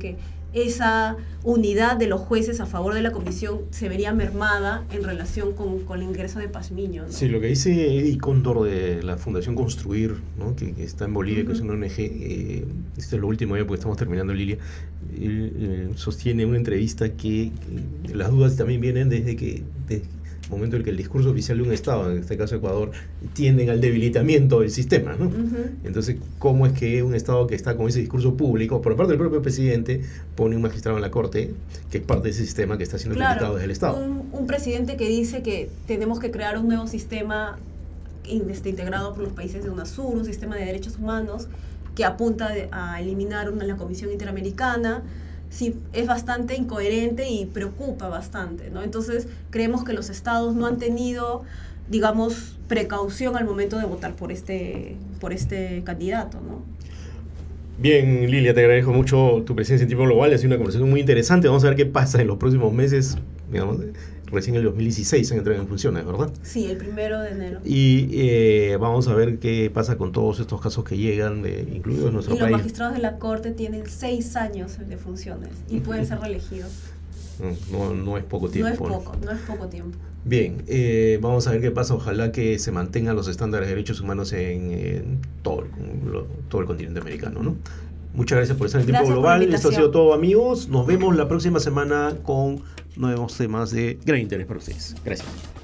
esa unidad de los jueces a favor de la comisión se vería mermada en relación con, con el ingreso de Pazmiño, ¿no? Sí, lo que dice Eddie Cóndor de la Fundación Construir, ¿no? que, que está en Bolivia, uh-huh. que es una O N G, eh, esto es lo último ya porque estamos terminando, Lilia, él, eh, sostiene una entrevista que, que las dudas también vienen desde que desde el momento en que el discurso oficial de un Estado, en este caso Ecuador, tienden al debilitamiento del sistema, ¿no? Uh-huh. Entonces, ¿cómo es que un Estado que está con ese discurso público, por parte del propio presidente, pone un magistrado en la Corte, que es parte de ese sistema que está siendo claro, criticado desde el Estado? Un, un presidente que dice que tenemos que crear un nuevo sistema integrado por los países de UNASUR, un sistema de derechos humanos que apunta de, a eliminar una, la Comisión Interamericana. Sí, es bastante incoherente y preocupa bastante, ¿no? Entonces, creemos que los estados no han tenido, digamos, precaución al momento de votar por este, por este candidato, ¿no? Bien, Lilia, te agradezco mucho tu presencia en Tiempo Global. Ha sido una conversación muy interesante. Vamos a ver qué pasa en los próximos meses. Digamos, recién en el dos mil dieciséis han entrado en funciones, ¿verdad? Sí, el primero de enero. Y eh, vamos a ver qué pasa con todos estos casos que llegan, eh, incluidos en nuestro y país. Y los magistrados de la Corte tienen seis años de funciones y pueden ser reelegidos. No, no es poco tiempo. No es poco, no es poco tiempo. Bien, eh, vamos a ver qué pasa. Ojalá que se mantengan los estándares de derechos humanos en, en todo, el, todo el continente americano, ¿no? Muchas gracias por estar en Tiempo Global. Esto ha sido todo, amigos. Nos vemos la próxima semana con nuevos temas de gran interés para ustedes. Gracias.